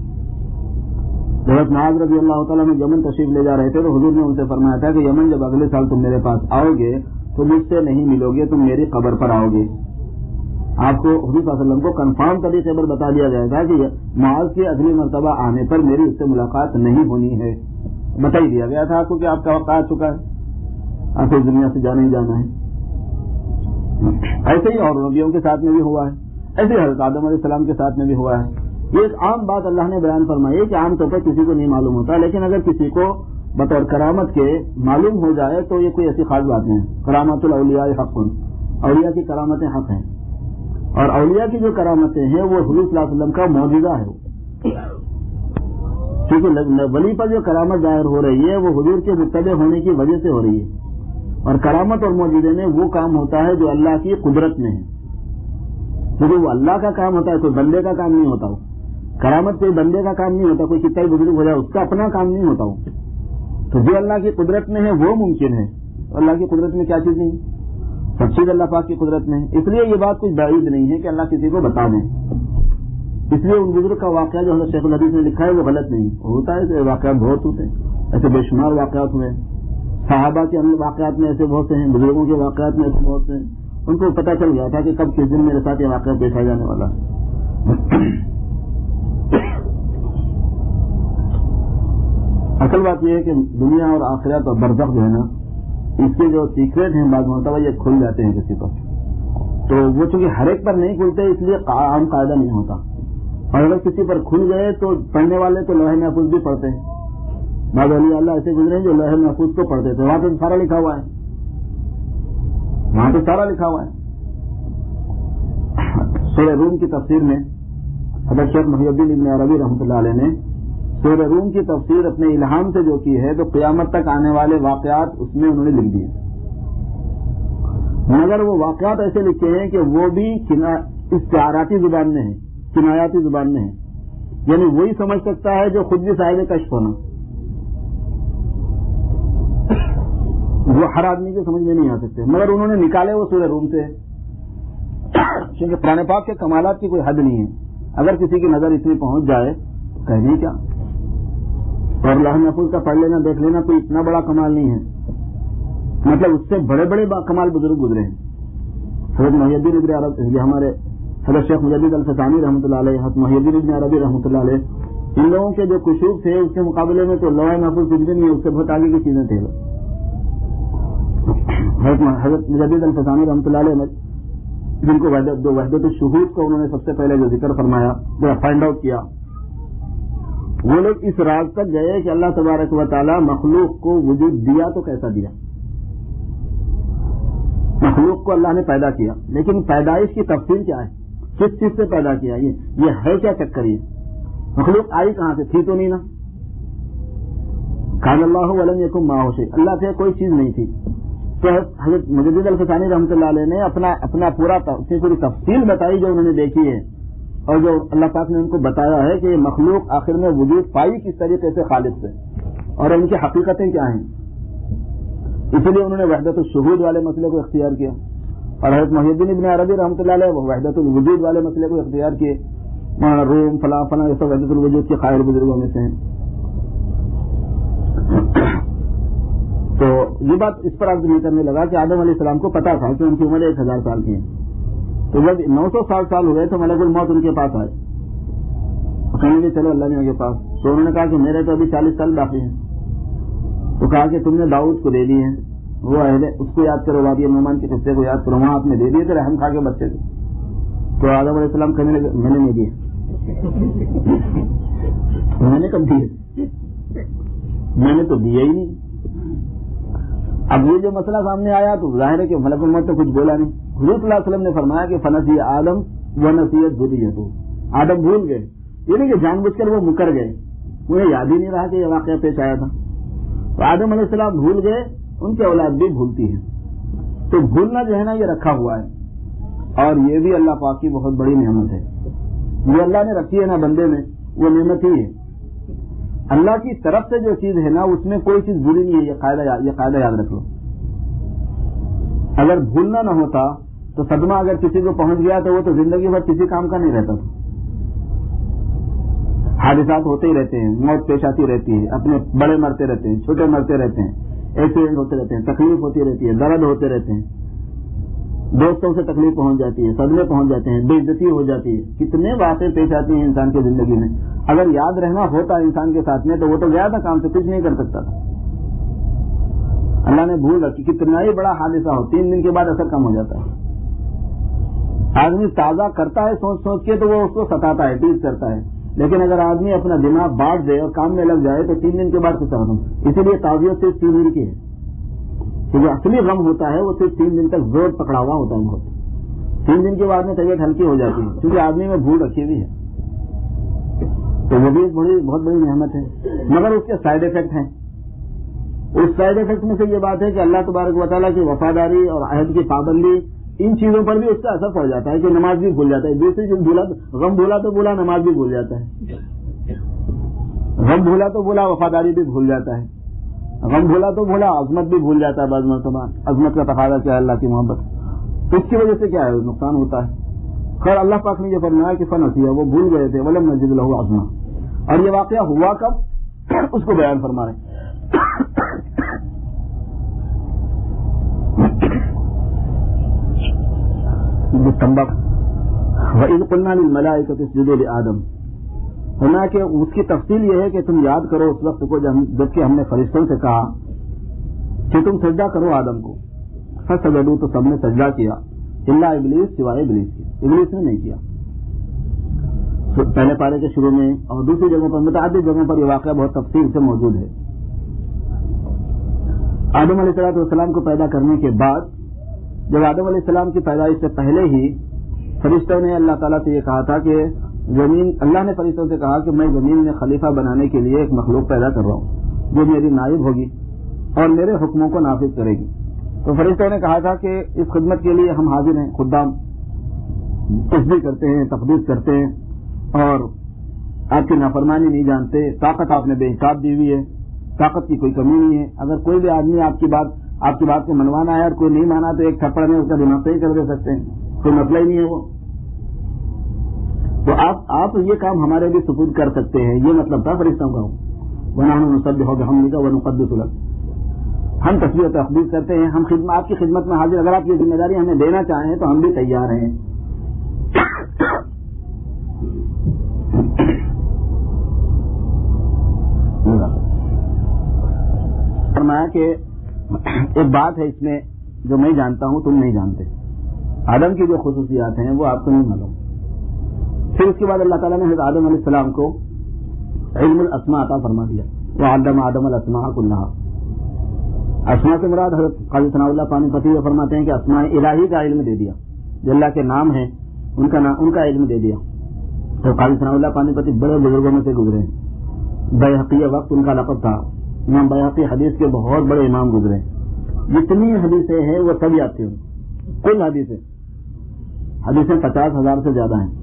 حضرت معاذ رضی اللہ تعالیٰ میں یمن تشریف لے جا رہے تھے تو حضور نے ان سے فرمایا تھا کہ یمن جب اگلے سال تم میرے پاس آؤ گے تو مجھ سے نہیں ملو گے، تم میری قبر پر آؤ گے۔ آپ کو حضور صلی اللہ علیہ وسلم کو کنفرم طریقے پر بتا دیا گیا تھا کہ معاذ کے اگلی مرتبہ آنے پر میری اس سے ملاقات نہیں ہونی ہے، بتا ہی دیا گیا تھا آپ کو کہ آپ کا وقت آ چکا ہے، آپ کو دنیا سے جانا ہی جانا ہے۔ ایسے ہی اور نبیوں کے ساتھ میں بھی ہوا ہے، ایسے ہی حضرت آدم علیہ السلام کے ساتھ میں بھی ہوا ہے۔ یہ ایک عام بات اللہ نے بیان فرمائی ہے کہ عام طور پر کسی کو نہیں معلوم ہوتا، لیکن اگر کسی کو بطور کرامت کے معلوم ہو جائے تو یہ کوئی ایسی خاص بات نہیں ہے۔ کرامت الاولیاء حق، اولیاء کی کرامتیں حق ہیں، اور اولیاء کی جو کرامتیں ہیں وہ حضور صلی اللہ علیہ وسلم کا معجزہ ہے، کیونکہ ولی پر جو کرامت ظاہر ہو رہی ہے وہ حضور کے متبع ہونے کی وجہ سے ہو رہی ہے، اور کرامت اور معجزے میں وہ کام ہوتا ہے جو اللہ کی قدرت میں ہے، کیونکہ وہ اللہ کا کام ہوتا ہے، کوئی بندے کا کام نہیں ہوتا۔ وہ کرامت کوئی بندے کا کام نہیں ہوتا، کوئی کتنا ہی بزرگ ہو جائے اس کا اپنا کام نہیں ہوتا۔ وہ تو جو اللہ کی قدرت میں ہے وہ ممکن ہے، اللہ کی قدرت میں کیا چیز نہیں؟ سب چیز اللہ پاک کی قدرت میں ہے. اس لیے یہ بات کچھ بعید نہیں ہے کہ اللہ کسی کو بتا دیں. اس لیے ان بزرگ کا واقعہ جو حضرت شیخ الحدیث نے لکھا ہے وہ غلط نہیں ہوتا ہے. ایسے واقعات بہت ہوتے ہیں, ایسے بے شمار واقعات ہوئے. صحابہ کے واقعات میں ایسے بہت سے ہیں, بزرگوں کے واقعات میں ایسے بہت سے ہیں. ان کو پتہ چل گیا تھا کہ کب کس دن میرے ساتھ یہ واقعہ پیش آ جانے والا. اصل بات یہ ہے کہ دنیا اور آخرت اور برزخ جو ہے نا, اس کے جو سیکریٹ ہیں بعض مرتبہ یہ کھل جاتے ہیں کسی پر, تو وہ چونکہ ہر ایک پر نہیں کھلتے اس لیے عام قاعدہ نہیں ہوتا. اور اگر کسی پر کھل گئے تو پڑھنے والے تو لوح محفوظ بھی پڑھتے ہیں. بعض اولیاء اللہ ایسے گزرے ہیں جو لوح محفوظ کو پڑھتے تھے, وہاں تو سارا لکھا ہوا ہے, وہاں تو سارا لکھا ہوا ہے. سورہ روم کی تفسیر میں حضرت شیخ محی الدین ابن عربی رحمۃ اللہ علیہ نے سورہ روم کی تفسیر اپنے الہام سے جو کی ہے تو قیامت تک آنے والے واقعات اس میں انہوں نے لکھ دیے. مگر وہ واقعات ایسے لکھے ہیں کہ وہ بھی استعاراتی زبان میں ہیں, کنایاتی زبان میں ہیں. یعنی وہی سمجھ سکتا ہے جو خود بھی صاحب کشف ہونا, وہ ہر آدمی کے سمجھ میں نہیں آ سکتے. مگر انہوں نے نکالے وہ سورہ روم سے, کیونکہ قرآن پاک کے کمالات کی کوئی حد نہیں ہے. اگر کسی کی نظر اتنی پہنچ جائے تو کہنے کیا, اور لوح محفوظ کا پڑھ لینا دیکھ لینا کوئی اتنا بڑا کمال نہیں ہے. مطلب اس سے بڑے بڑے کمال بزرگ گزرے ہیں. حضرت محی الدین ابن عربی, یہ ہمارے حضرت شیخ مجدد الفسانی رحمۃ اللہ علیہ, حضرت محی الدین ابن عربی رحمۃ اللہ علیہ, ان لوگوں کے جو کشوف تھے اس کے مقابلے میں تو لوح محفوظ کچھ بھی نہیں ہے, اس سے بہت آگے کی چیزیں تھے. حضرت مجدد الفسانی رحمۃ اللہ علیہ جن کو جو وحدت الشہود کو انہوں نے سب سے پہلے جو ذکر فرمایا, جو فائنڈ آؤٹ کیا, وہ لوگ اس راز تک گئے کہ اللہ تبارک و تعالی مخلوق کو وجود دیا تو کیسا دیا. مخلوق کو اللہ نے پیدا کیا, لیکن پیدائش کی تفصیل کیا ہے, کس چیز سے پیدا کیا, یہ یہ ہے کیا چکر, یہ مخلوق آئی کہاں سے, تھی تو نہیں نا. کان اللہ ولم یکن معہ شیء, اللہ سے کوئی چیز نہیں تھی. تو حضرت مجدد الفسانی رحمۃ اللہ علیہ نے اپنا اپنا پورا اپنی پوری تفصیل بتائی جو انہوں نے دیکھی ہے, اور جو اللہ پاک نے ان کو بتایا ہے کہ مخلوق آخر میں وجود پائی کس طریقے سے خالق سے, اور ان کی حقیقتیں کیا ہیں. اسی لیے انہوں نے وحدت الشہود والے مسئلے کو اختیار کیا, اور حضرت محی الدین ابن عربی رحمۃ اللہ علیہ وہ وحدت الوجود والے مسئلے کو اختیار کیے. روم فلاں فلاں یہ سب وحدت الوجود کے قائل بزرگوں میں سے ہیں. تو یہ بات اس پر عرض نہیں کرنے لگا کہ آدم علیہ السلام کو پتا تھا کہ ان کی عمر ایک ہزار سال کی ہے. تو جب نو سو ساٹھ سال ہو گئے تو ملک الموت ان کے پاس آئے, کہنے لگے چلو اللہ میاں کے پاس. تو انہوں نے کہا کہ میرے تو ابھی چالیس سال باقی ہیں. تو کہا کہ تم نے داؤد کو دے دی ہیں, وہ اہل اس کو یاد کرو, وادی نعمان کے قصے کو یاد کرو, وہاں آپ نے دے دیے تھے رحم کھا کے بچے کو. تو آدم علیہ السلام کہنے لگے میں نے نہیں دیے, میں نے کب دیے, میں نے تو دیا ہی نہیں. اب یہ جو مسئلہ سامنے آیا تو ظاہر ہے کہ ملک الموت تو کچھ بولا نہیں. حضور صلی اللہ علیہ وسلم نے فرمایا کہ فنسی آدم و نصیحت ذریتہ, آدم بھول گئے, یہ نہیں کہ جان بوجھ کر وہ مکر گئے, انہیں یاد ہی نہیں رہا کہ یہ واقعہ پیش آیا تھا. تو آدم علیہ السلام بھول گئے, ان کی اولاد بھی بھولتی ہے. تو بھولنا جو ہے نا یہ رکھا ہوا ہے, اور یہ بھی اللہ پاک کی بہت بڑی نعمت ہے. جو اللہ نے رکھی ہے نا بندے میں وہ نعمت ہی ہے. اللہ کی طرف سے جو چیز ہے نا اس میں کوئی چیز بری نہیں ہے, یہ قاعدہ یہ قاعدہ یاد رکھ لو. اگر بھولنا نہ ہوتا تو صدمہ اگر کسی کو پہنچ گیا تو وہ تو زندگی بھر کسی کام کا نہیں رہتا تھا. حادثات ہوتے ہی رہتے ہیں, موت پیش آتی رہتی ہے, اپنے بڑے مرتے رہتے ہیں, چھوٹے مرتے رہتے ہیں, ایکسیڈنٹ ہوتے رہتے ہیں, تکلیف ہوتی رہتی ہے, درد ہوتے رہتے ہیں, دوستوں سے تکلیف پہنچ جاتی ہے, صدمے پہنچ جاتے ہیں, بے عزتی ہو جاتی ہے, کتنے باتیں پیش آتی ہیں انسان کی زندگی میں. اگر یاد رہنا ہوتا انسان کے ساتھ میں تو وہ تو گیا تھا کام سے, کچھ نہیں کر سکتا تھا. اللہ نے بھول رکھی, کتنا ہی بڑا حادثہ ہو تین دن کے بعد اثر کم ہو جاتا ہے. آدمی تازہ کرتا ہے سوچ سوچ کے تو وہ اس کو ستاتا ہے, ٹیز کرتا ہے, لیکن اگر آدمی اپنا دماغ بانٹ دے اور کام میں لگ جائے تو تین دن کے بعد کچھ ختم. اسی لیے تعزیت صرف تین دن کی ہے, کہ جو اصلی غم ہوتا ہے وہ صرف تین دن تک زور پکڑا ہوا ہوتا ہے. بہت تین دن کے بعد میں طبیعت ہلکی ہو جاتی ہے, کیونکہ آدمی میں بھول رکھی ہوئی ہے. تو وہ بھی ایک بڑی بہت بڑی نعمت ہے, مگر اس کے سائڈ افیکٹ ہیں. اس سائڈ افیکٹ میں سے یہ بات ہے کہ اللہ تبارک و تعالیٰ کی وفاداری اور عہد کی پابندی, ان چیزوں پر بھی اس کا اثر پڑ جاتا ہے کہ نماز بھی بھول جاتا ہے. دوسری چیز بھولا غم بھولا تو بھولا, نماز بھی بھول جاتا ہے. غم بھولا تو بھولا, وفاداری بھی بھول جاتا ہے. غم بھولا تو بھولا، عظمت بھی بھول جاتا ہے بعض مرتبہ. عظمت کا تقاضا کیا ہے اللہ کی محبت، اس کی وجہ سے کیا ہے نقصان ہوتا ہے. خیر اللہ پاک نے یہ فرمایا کہ فنسیہ، وہ بھول گئے تھے، ولم نجد لہ عزما. اور یہ واقعہ ہوا کب اس کو بیان فرما رہے ہیں. وَإِذْ قُلْنَا لِلْمَلَائِكَةِ اسْجُدُوا لِآدَمَ، ہونا کہ اس کی تفصیل یہ ہے کہ تم یاد کرو اس وقت کو جبکہ ہم نے فرشتوں سے کہا کہ تم سجدہ کرو آدم کو. فسجدوا، تو سب نے سجدہ کیا، الا ابلیس، سوائے ابلیس کے. ابلیس نے نہیں کیا. پہلے پارے کے شروع میں اور دوسری جگہوں پر، متعدد جگہوں پر یہ واقعہ بہت تفصیل سے موجود ہے. آدم علیہ السلام کو پیدا کرنے کے بعد، جب آدم علیہ السلام کی پیدائش سے پہلے ہی فرشتوں نے اللہ تعالیٰ سے یہ کہا تھا کہ زمین، اللہ نے فرشتوں سے کہا کہ میں زمین میں خلیفہ بنانے کے لیے ایک مخلوق پیدا کر رہا ہوں جو میری نائب ہوگی اور میرے حکموں کو نافذ کرے گی. تو فرشتوں نے کہا تھا کہ اس خدمت کے لیے ہم حاضر ہیں، خدام، تسبیح کرتے ہیں، تقدیس کرتے ہیں اور آپ کی نافرمانی نہیں جانتے. طاقت آپ نے بے حساب دی ہوئی ہے، طاقت کی کوئی کمی نہیں ہے. اگر کوئی بھی آدمی آپ کی بات آپ کی بات کو منوانا ہے اور کوئی نہیں مانا تو ایک تھپڑ میں اس کا دماغ صحیح کر دے سکتے ہیں، کوئی مسئلہ ہی نہیں ہے وہ. تو آپ آپ یہ کام ہمارے بھی سپرد کر سکتے ہیں، یہ مطلب تھا فرشتوں کا. وَنَحْنُ نُسَبِّحُ بِحَمْدِكَ وَنُقَدِّسُ لَكَ، ہم تسبیح و تقدیس کرتے ہیں، ہم خدمت آپ کی خدمت میں حاضر. اگر آپ یہ ذمہ داری ہمیں دینا چاہیں تو ہم بھی تیار ہیں. فرمایا کہ ایک بات ہے اس میں جو میں جانتا ہوں تم نہیں جانتے. آدم کی جو خصوصیات ہیں وہ آپ کو نہیں معلوم. پھر اس کے بعد اللہ تعالیٰ نے حضرت آدم علیہ السلام کو علم الاسماء عطا فرما دیا. وعلم آدم الاسماء كلها، اسماء سے مراد حضرت قاضی ثناء اللہ پانی پتی وہ فرماتے ہیں کہ اسماء الہی کا علم دے دیا، جو اللہ کے نام ہیں ان کا نام ان کا علم دے دیا. تو قاضی ثناء اللہ پانی پتی بڑے بزرگوں میں سے گزرے ہیں. بیہقی وقت ان کا لقب تھا. امام بیہقی حدیث کے بہت بڑے امام گزرے. جتنی حدیثیں ہیں وہ سب یاد تھیں. کل حدیثیں حدیثیں پچاس ہزار سے زیادہ ہیں.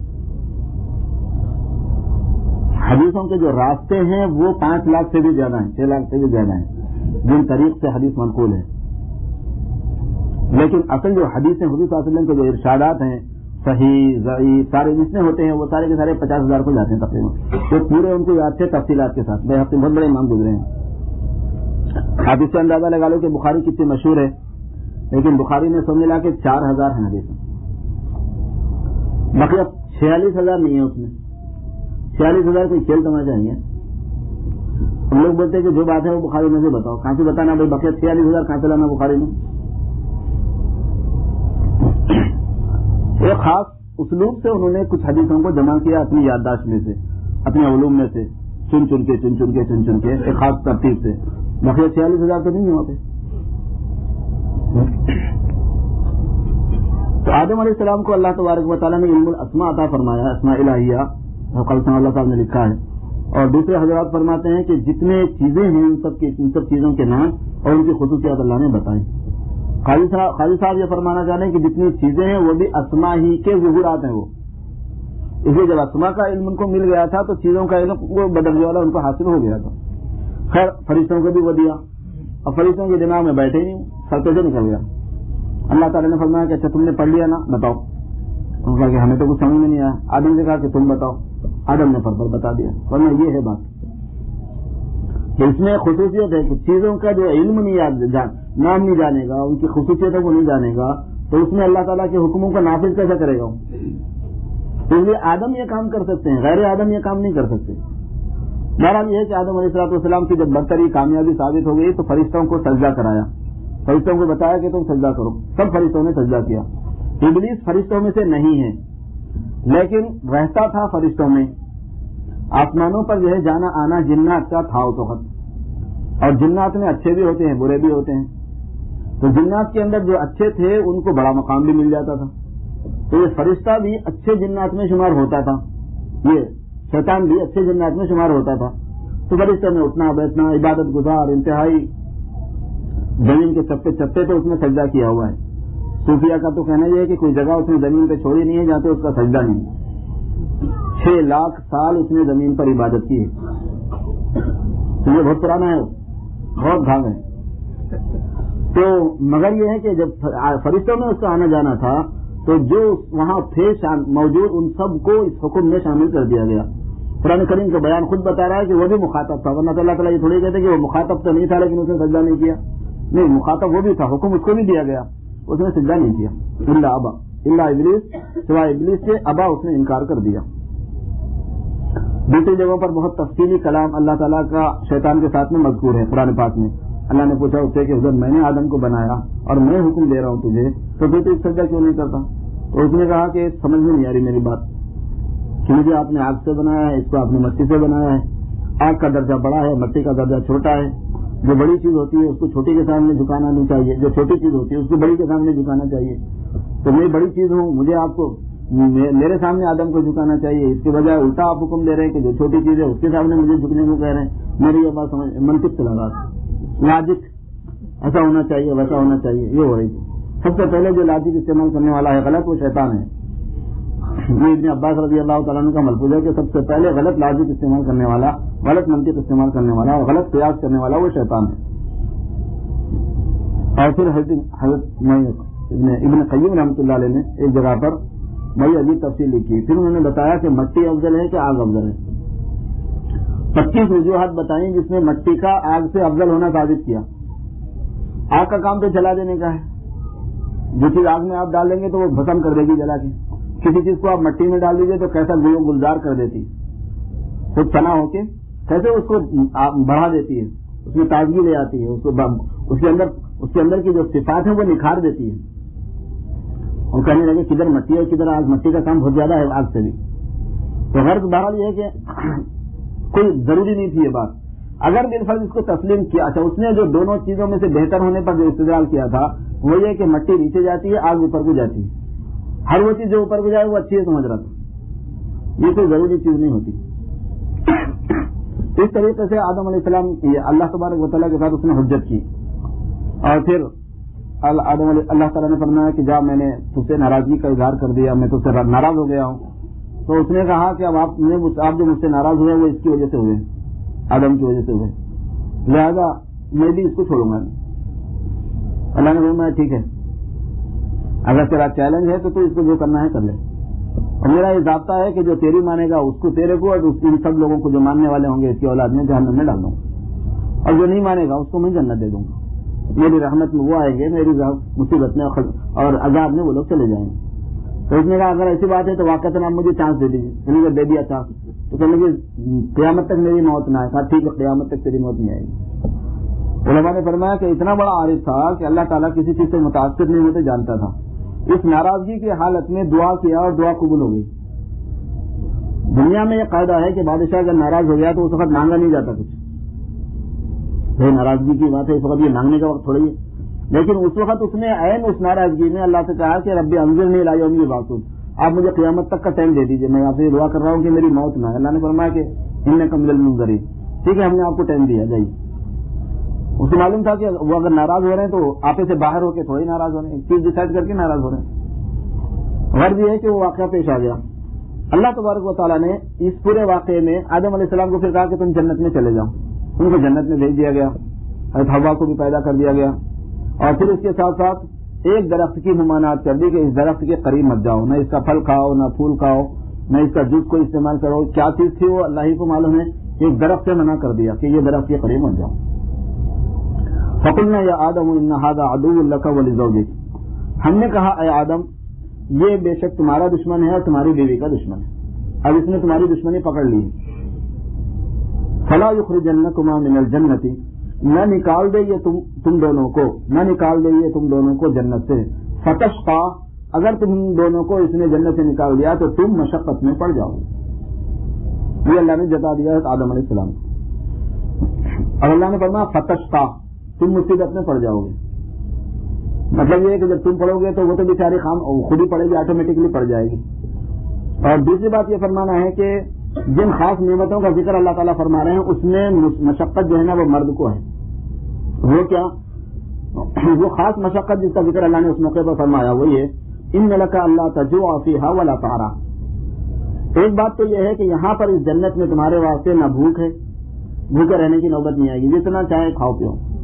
حدیثوں کے جو راستے ہیں وہ پانچ لاکھ سے بھی زیادہ ہیں، چھ لاکھ سے بھی زیادہ ہیں جن طریق سے حدیث منقول ہے. لیکن اصل جو حدیث ہیں حضور صلی اللہ علیہ وسلم کے جو ارشادات ہیں صحیح ضعیف سارے جتنے ہوتے ہیں وہ سارے کے سارے پچاس ہزار کو جاتے ہیں تقریباً. تو پورے ان کو یاد تھے تفصیلات کے ساتھ. بے ہفتے بہت بڑے امام گزرے ہیں. آپ اس سے اندازہ لگا لو کہ بخاری کتنی مشہور ہے، لیکن بخاری میں سب ملا کے چار ہزار ہیں حدیث. بقیہ چھیالیس ہزار نہیں ہے اس میں. چھیالیس ہزار کوئی کھیل تماشا نہیں ہے. ہم لوگ بولتے ہیں کہ جو بات ہے وہ بخاری میں سے بتاؤ. کہاں سے بتانا بھائی؟ بقیہ چھیالیس ہزار کہاں سے لانا بخاری میں؟ ایک خاص اسلوب سے انہوں نے کچھ حدیثوں کو جمع کیا اپنی یادداشت میں سے، اپنے علوم میں سے چن چن کے چن چن کے چن چن کے ایک خاص ترتیب سے. بقیہ چھیالیس ہزار تو نہیں ہوتے. تو آدم علیہ السلام کو اللہ تبارک و تعالیٰ نے علم الاسماء عطا فرمایا، اسماء الہیہ. قلصن اللہ صاحب نے لکھا ہے. اور دوسرے حضرات فرماتے ہیں کہ جتنے چیزیں ہیں ان سب کے ان سب چیزوں کے نام اور ان کی خصوصیات اللہ نے بتائی. قاضی صاحب یہ فرمانا چاہ رہے ہیں کہ جتنی چیزیں ہیں وہ بھی اسماء ہی کے ظہورات ہیں. وہ اس لیے جب اسماء کا علم ان کو مل گیا تھا تو چیزوں کا علم وہ بدل والا ان کو حاصل ہو گیا تھا. خیر فرشتوں کو بھی وہ دیا اور فرشتوں کے دماغ میں بیٹھے نہیں، سر پہ سے نکل گیا. اللہ تعالیٰ نے فرمایا کہ اچھا تم نے پڑھ لیا نا، بتاؤ. انہوں نے کہا کہ ہمیں تو کچھ سمجھ میں نہیں آیا. آدم نے کہا کہ تم بتاؤ. آدم نے پر بتا دیا. ورنہ یہ ہے بات کہ اس میں خصوصیت ہے کہ چیزوں کا جو علم نہیں یاد جان نام نہیں جانے گا، ان کی خصوصیتوں کو نہیں جانے گا تو اس میں اللہ تعالیٰ کے حکموں کو نافذ کیسے کرے گا؟ اس لیے آدم یہ کام کر سکتے ہیں، غیر آدم یہ کام نہیں کر سکتے. بہرحال یہ ہے کہ آدم علیہ الصلوۃ والسلام کی جب برتری کامیابی ثابت ہو گئی تو فرشتوں کو سجدہ کرایا، فرشتوں کو بتایا کہ تم سجدہ کرو. سب فرشتوں نے سجدہ کیا. ابلیس فرشتوں میں سے نہیں ہے لیکن رہتا تھا فرشتوں میں. آسمانوں پر جو ہے جانا آنا جنات کا تھا اس وقت، اور جنات میں اچھے بھی ہوتے ہیں برے بھی ہوتے ہیں. تو جنات کے اندر جو اچھے تھے ان کو بڑا مقام بھی مل جاتا تھا. تو یہ فرشتہ بھی اچھے جنات میں شمار ہوتا تھا، یہ شیطان بھی اچھے جنات میں شمار ہوتا تھا. تو فرشتوں میں اٹھنا بیٹھنا، عبادت گزار، انتہائی زمین کے چپے چپے تو اس میں سجدہ کیا ہوا ہے. صوفیہ کا تو کہنا یہ ہے کہ کوئی جگہ اس نے زمین پہ چھوڑی نہیں ہے جہاں پہ اس کا سجدہ نہیں. چھ لاکھ سال اس نے زمین پر عبادت کی ہے. تو یہ بہت پرانا ہے. بہت بھاگ ہیں. تو مگر یہ ہے کہ جب فرشتوں میں اس کا آنا جانا تھا تو جو وہاں تھے موجود ان سب کو اس حکم میں شامل کر دیا گیا. قرآن کریم کا بیان خود بتا رہا ہے کہ وہ بھی مخاطب تھا, ورنہ اللہ تعالیٰ یہ تھوڑی کہتے کہ وہ مخاطب تو نہیں تھا لیکن اس نے سجدہ نہیں کیا. نہیں, مخاطب وہ بھی تھا, حکم اس کو بھی دیا گیا, اس نے سجدہ نہیں کیا. اللہ ابا اللہ ابلیس, سوائے ابلیس کے ابا, اس نے انکار کر دیا. دوسری جگہوں پر بہت تفصیلی کلام اللہ تعالیٰ کا شیطان کے ساتھ میں مذکور ہے قرآن پاک میں. اللہ نے پوچھا اس سے کہ حضرت میں نے آدم کو بنایا اور میں حکم دے رہا ہوں تجھے, تو پھر تو اس سجدہ کیوں نہیں کرتا؟ تو اس نے کہا کہ سمجھ میں نہیں آ رہی میری بات کہ مجھے آپ نے آگ سے بنایا ہے, اس کو آپ نے مٹی سے بنایا ہے. آگ کا درجہ بڑا ہے, مٹی کا درجہ چھوٹا ہے. جو بڑی چیز ہوتی ہے اس کو چھوٹی کے سامنے جھکانا نہیں چاہیے, جو چھوٹی چیز ہوتی ہے اس کو بڑی کے سامنے جھکانا چاہیے. تو میں بڑی چیز ہوں, مجھے آپ کو میرے سامنے آدم کو جھکانا چاہیے, اس کے بجائے الٹا آپ حکم دے رہے ہیں کہ جو چھوٹی چیز ہے اس کے سامنے مجھے جھکنے کو کہہ رہے ہیں. میری یہ بات سمجھ منطق سے لگا, لاجک ایسا ہونا چاہیے ویسا ہونا چاہیے, یہ ہو رہی تھی. سب سے پہلے جو لاجک استعمال کرنے والا ہے غلط, وہ شیطان ہے. یہ ابن عباس رضی اللہ تعالیٰ عنہ کا ملفوظ ہے کہ سب سے پہلے غلط لاجک استعمال کرنے والا, غلط منطق استعمال کرنے والا اور غلط قیاس کرنے والا وہ شیطان ہے. اور پھر حضرت ابن قیم رحمۃ اللہ علیہ نے ایک جگہ پر بڑی عجیب تفصیل لکھی. پھر انہوں نے بتایا کہ مٹی افضل ہے کہ آگ افضل ہے. پچیس وجوہات بتائیں جس میں مٹی کا آگ سے افضل ہونا ثابت کیا. آگ کا کام تو جلا دینے کا ہے, جو چیز آگ میں آپ ڈال دیں گے تو وہ بھسم کر دے گی جلا کے. کسی چیز کو آپ مٹی میں ڈال دیجیے تو کیسا گلو گلزار کر دیتی, خود فنا ہو کے کیسے اس کو بڑھا دیتی ہے, اس میں تازگی لے آتی ہے, اس کو اس کے اندر اس کے اندر کی جو صفات ہیں وہ نکھار دیتی ہے. اور کہنے لگے کدھر مٹی ہے کدھر آگ, مٹی کا کام بہت زیادہ ہے آگ سے بھی. تو غرض بہرحال یہ ہے کہ کوئی ضروری نہیں تھی یہ بات. اگر بالفرض اس کو تسلیم کیا, اچھا اس نے جو دونوں چیزوں میں سے بہتر ہونے پر جو استدلال کیا تھا وہ یہ کہ مٹی نیچے جاتی ہے آگ اوپر کو جاتی ہے, ہر وہ چیز جو اوپر کو جائے وہ اچھی ہے سمجھ رہا تھا, یہ کوئی ضروری چیز نہیں ہوتی. اس طریقے سے آدم علیہ السلام اللہ تبارک و تعالیٰ کے ساتھ اس نے حجت کی. اور پھر آدم علیہ اللہ تعالیٰ نے فرمایا کہ جا میں نے تجھ سے ناراضگی کا اظہار کر دیا, میں تجھ سے ناراض ہو گیا ہوں. تو اس نے کہا کہ اب آپ آپ جو مجھ سے ناراض ہوئے وہ اس کی وجہ سے ہوئے, آدم کی وجہ سے ہوئے, لہذا میں بھی اس کو چھوڑوں گا. اللہ نے فرمایا ٹھیک ہے, اگر تیرا چیلنج ہے تو تو اس کو جو کرنا ہے کر لے, اور میرا یہ ضابطہ ہے کہ جو تیری مانے گا اس کو تیرے کو, اور ان سب لوگوں کو جو ماننے والے ہوں گے اس کی اولاد میں جہنم میں ڈال دوں گا, اور جو نہیں مانے گا اس کو میں جنت دے دوں گا. میری رحمت میں وہ آئیں گے, میری مصیبت میں اور عذاب میں وہ لوگ چلے جائیں گے. تو اس نے کہا اگر ایسی بات ہے تو واقعات آپ مجھے چانس دے دیجیے. انہوں نے دے دیا چانس, تو کہنے لگے قیامت تک میری موت نہ آئے. کہا ٹھیک ہے قیامت تک تیری موت نہیں آئے گی. علماء نے فرمایا کہ اتنا بڑا عارف تھا کہ اللہ تعالیٰ کسی چیز سے متاثر نہیں ہوتے جانتا تھا. اس ناراضگی کی حالت میں دعا کیا اور دعا قبول ہو گئی. دنیا میں یہ قاعدہ ہے کہ بادشاہ اگر ناراض ہو گیا تو اس وقت مانگا نہیں جاتا کچھ. بھائی ناراضگی کی بات ہے, اس وقت یہ مانگنے کا وقت تھوڑی ہے. لیکن اس وقت اس نے عین اس ناراضگی میں اللہ سے کہا کہ رب انظرنی الی یوم یبعثون, آپ مجھے قیامت تک کا ٹائم دے دیجیے, میں آپ سے دعا کر رہا ہوں کہ میری موت نہ. اللہ نے فرمایا کہ انک من المنظرین, ٹھیک ہے ہم نے آپ کو ٹائم دیا, جائیے. اس کو معلوم تھا کہ وہ اگر ناراض ہو رہے ہیں تو آپے سے باہر ہو کے تھوڑی ناراض ہو رہے ہیں, چیز ڈیسائڈ کر کے ناراض ہو رہے ہیں. غرض یہ ہے کہ وہ واقعہ پیش آ گیا. اللہ تبارک و تعالیٰ نے اس پورے واقعے میں آدم علیہ السلام کو پھر کہا کہ تم جنت میں چلے جاؤ. ان کو جنت میں بھیج دیا گیا, حضرت حوا کو بھی پیدا کر دیا گیا, اور پھر اس کے ساتھ ساتھ ایک درخت کی ممانعت کر دی کہ اس درخت کے قریب مت جاؤ, نہ اس کا پھل کھاؤ نہ پھول کھاؤ نہ اس کا جوس کو استعمال کرو. کیا چیز تھی وہ اللہ ہی کو معلوم ہے. ایک درخت سے منع کر دیا کہ یہ درخت کے قریب مت جاؤ. فقلنا یا آدم ان ھذا عدو لک ولزوجک, ہم نے کہا اے آدم یہ بے شک تمہارا دشمن ہے اور تمہاری بیوی کا دشمن ہے. اب اس نے تمہاری دشمنی پکڑ لی ہے. فلا یخرجنکما من الجنۃ, نہ نکال دے یہ تم تم دونوں کو نہ نکال دے یہ تم دونوں کو جنت سے. فتشقا, اگر تم دونوں کو اس نے جنت سے نکال دیا تو تم مشقت میں پڑ جاؤ. یہ اللہ نے جتا دیا ہے آدم علیہ السلام. اور اللہ نے فرمایا فتشقا, تم مصیبت میں پڑ جاؤ گے. مطلب یہ ہے کہ جب تم پڑھو گے تو وہ تو بیچاری خام خود ہی پڑے گی, آٹومیٹکلی پڑ جائے گی. اور دوسری بات یہ فرمانا ہے کہ جن خاص نعمتوں کا ذکر اللہ تعالیٰ فرما رہے ہیں اس میں مشقت جو ہے نا وہ مرد کو ہے. وہ کیا, وہ خاص مشقت جس کا ذکر اللہ نے اس موقع پر فرمایا وہ یہ ان لک اللہ تجوع فیہا ولا تعرا. ایک بات تو یہ ہے کہ یہاں پر اس جنت میں تمہارے واسطے نہ بھوک ہے, بھوکے رہنے کی نوبت نہیں آئے گی, جتنا چاہے کھاؤ پیو.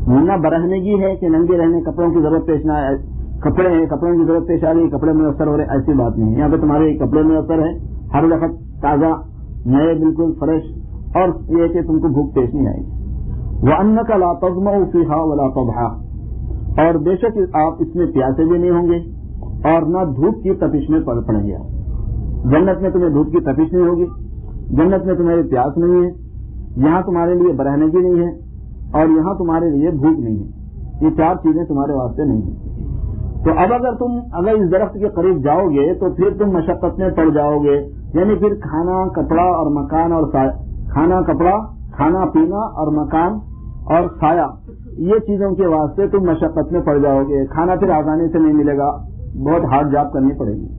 نہ برہنگی ہے کہ ننگے رہنے کپڑوں کی ضرورت پیش نہ آئے، کپڑے ہیں کپڑوں کی ضرورت پیش آ رہی، کپڑے میسر ہو رہے، ایسی بات نہیں ہے. یہاں پہ تمہارے کپڑے میسر ہیں ہر وقت، تازہ نئے بالکل فریش، اور یہ کہ تم کو بھوک پیش نہیں آئے گی. وَأَنَّكَ لَا تَظْمَأُ فِيهَا وَلَا تَضْحَىٰ، اور بے شک آپ اس میں پیاسے بھی نہیں ہوں گے اور نہ دھوپ کی تپش میں پڑ پڑیں گے. جنت میں تمہیں دھوپ کی تپش نہیں ہوگی، جنت میں تمہاری پیاس نہیں ہے، یہاں تمہارے لیے برہنگی نہیں ہے، اور یہاں تمہارے لیے بھوک نہیں ہے. یہ چار چیزیں تمہارے واسطے نہیں ہیں. تو اب اگر تم اگر اس درخت کے قریب جاؤ گے تو پھر تم مشقت میں پڑ جاؤ گے. یعنی پھر کھانا کپڑا اور مکان اور سایہ، کھانا کپڑا کھانا پینا اور مکان اور سایہ، یہ چیزوں کے واسطے تم مشقت میں پڑ جاؤ گے. کھانا پھر آسانی سے نہیں ملے گا، بہت ہارڈ جاب کرنی پڑے گی.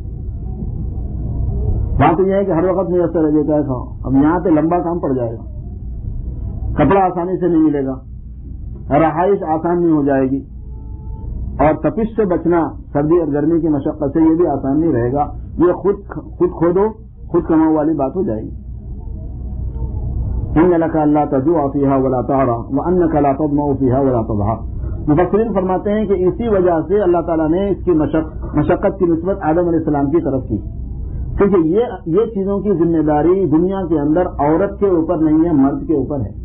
وہاں تو یہ ہے کہ ہر وقت میسر رہ جاتا ہے کھاؤ. اب یہاں پہ لمبا کام پڑ جائے گا، کپڑا آسانی سے نہیں ملے گا، رہائش آسان نہیں ہو جائے گی، اور تپش سے بچنا سردی اور گرمی کی مشقت سے یہ بھی آسان نہیں رہے گا. یہ خود خود کھودو خود کماؤ والی بات ہو جائے گی. إِنَّ لَكَ أَلَّا تَجُوعَ فِيهَا وَلَا تَعْرَىٰ وَأَنَّكَ لَا تَظْمَأُ فِيهَا وَلَا تَضْحَىٰ. مفسرین فرماتے ہیں کہ اسی وجہ سے اللہ تعالیٰ نے اس کی مشقت کی نسبت آدم علیہ السلام کی طرف کی، کیونکہ یہ یہ چیزوں کی ذمہ داری دنیا کے اندر عورت کے اوپر نہیں ہے، مرد کے اوپر ہے.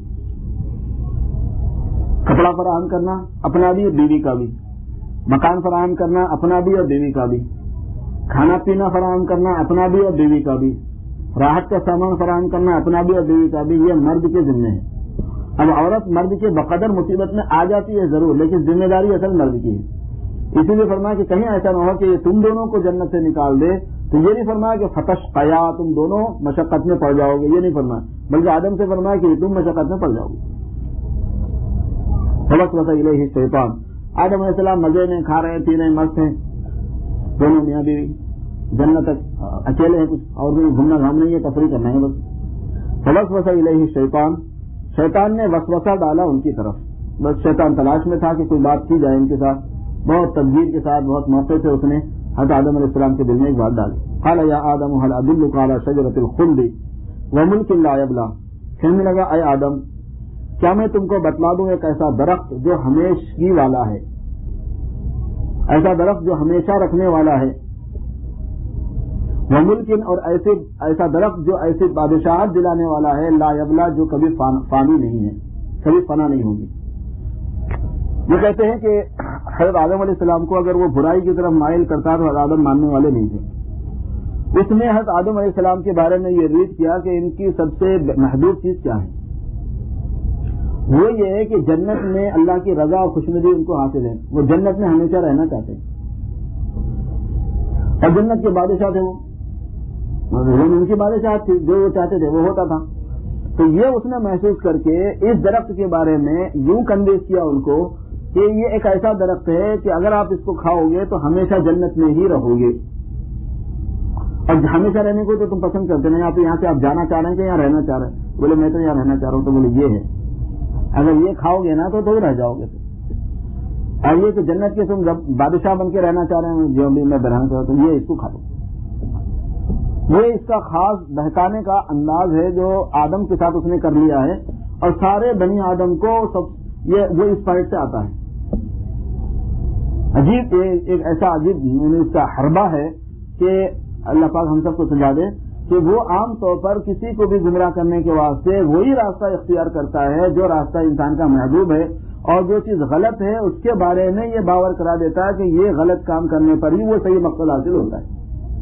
کپڑا فراہم کرنا اپنا بھی اور بیوی کا بھی، مکان فراہم کرنا اپنا بھی اور بیوی کا بھی، کھانا پینا فراہم کرنا اپنا بھی اور بیوی کا بھی، راحت کا سامان فراہم کرنا اپنا بھی اور بیوی کا بھی، یہ مرد کے ذمے ہے. اب عورت مرد کے بقدر مصیبت میں آ جاتی ہے ضرور، لیکن ذمہ داری اصل مرد کی ہے. اسی لیے فرمایا کہ کہیں ایسا نہ ہو کہ یہ تم دونوں کو جنت سے نکال دے. تو یہ نہیں فرمایا کہ فتش قیا تم دونوں مشقت میں پڑ جاؤ گے، یہ نہیں فرمایا، بلکہ آدم سے فرمایا کہ تم مشقت میں پڑ جاؤ گے. فوسوس الیہ الشیطان، آدم علیہ السلام مزے میں کھا رہے ہیں پی رہے ہیں مست ہیں، دونوں میاں بیوی جنت اکیلے ہیں، کچھ اور بھی گھومنا گھام نہیں ہے، تفریح کرنا ہے بس. فوسوس الیہ الشیطان، شیطان نے وسوسہ ڈالا ان کی طرف. بس شیطان تلاش میں تھا کہ کوئی بات کی جائے ان کے ساتھ، بہت تدبیر کے ساتھ بہت موقع سے اس نے حضرت آدم علیہ السلام کے دل میں ایک بات ڈالی. قال یا آدم هل ادلک علی شجرۃ الخلد وملک لا یبلی. کہنے لگا اے آدم، کیا میں تم کو بتلا دوں ایک ایسا درخت جو ہمیشگی والا ہے، ایسا درخت جو ہمیشہ رکھنے والا ہے، وملک اور ایسے ایسا درخت جو ایسے بادشاہت دلانے والا ہے، لا یبلی جو کبھی فانی نہیں ہے، کبھی فنا نہیں ہوگی. یہ کہتے ہیں کہ حضرت آدم علیہ السلام کو اگر وہ برائی کی طرف مائل کرتا تو حضرت آدم ماننے والے نہیں تھے. اس نے حضرت آدم علیہ السلام کے بارے میں یہ ریڈ کیا کہ ان کی سب سے محدود چیز کیا ہے. وہ یہ ہے کہ جنت میں اللہ کی رضا اور خوشنودی ان کو حاصل ہے، وہ جنت میں ہمیشہ رہنا چاہتے ہیں، اور جنت کے بادشاہ تھے، وہ ان کی بادشاہ تھی، جو وہ چاہتے تھے وہ ہوتا تھا. تو یہ اس نے محسوس کر کے اس درخت کے بارے میں یوں کنوینس کیا ان کو کہ یہ ایک ایسا درخت ہے کہ اگر آپ اس کو کھاؤ گے تو ہمیشہ جنت میں ہی رہو گے. اور ہمیشہ رہنے کو تو تم پسند کرتے نہیں، آپ یہاں سے آپ جانا چاہ رہے ہیں کہ یہاں رہنا چاہ رہے ہیں؟ بولے میں تو یہاں رہنا چاہ رہا ہوں. تو بولے یہ ہے، اگر یہ کھاؤ گے نا تو تو رہ جاؤ گے. اور یہ کہ جنت کے تم بادشاہ بن کے رہنا چاہ رہے ہیں، جو بھی میں رہنا چاہ رہا ہوں، یہ اس کو کھا لو. یہ اس کا خاص بہکانے کا انداز ہے جو آدم کے ساتھ اس نے کر لیا ہے، اور سارے بنی آدم کو سب یہ وہ اس سائڈ سے آتا ہے. عجیب ایک ایسا عجیب اس کا حربہ ہے کہ اللہ پاک ہم سب کو سجا دے کہ وہ عام طور پر کسی کو بھی گمراہ کرنے کے واسطے وہی راستہ اختیار کرتا ہے جو راستہ انسان کا محبوب ہے، اور جو چیز غلط ہے اس کے بارے میں یہ باور کرا دیتا ہے کہ یہ غلط کام کرنے پر ہی وہ صحیح مقصد حاصل ہوتا ہے.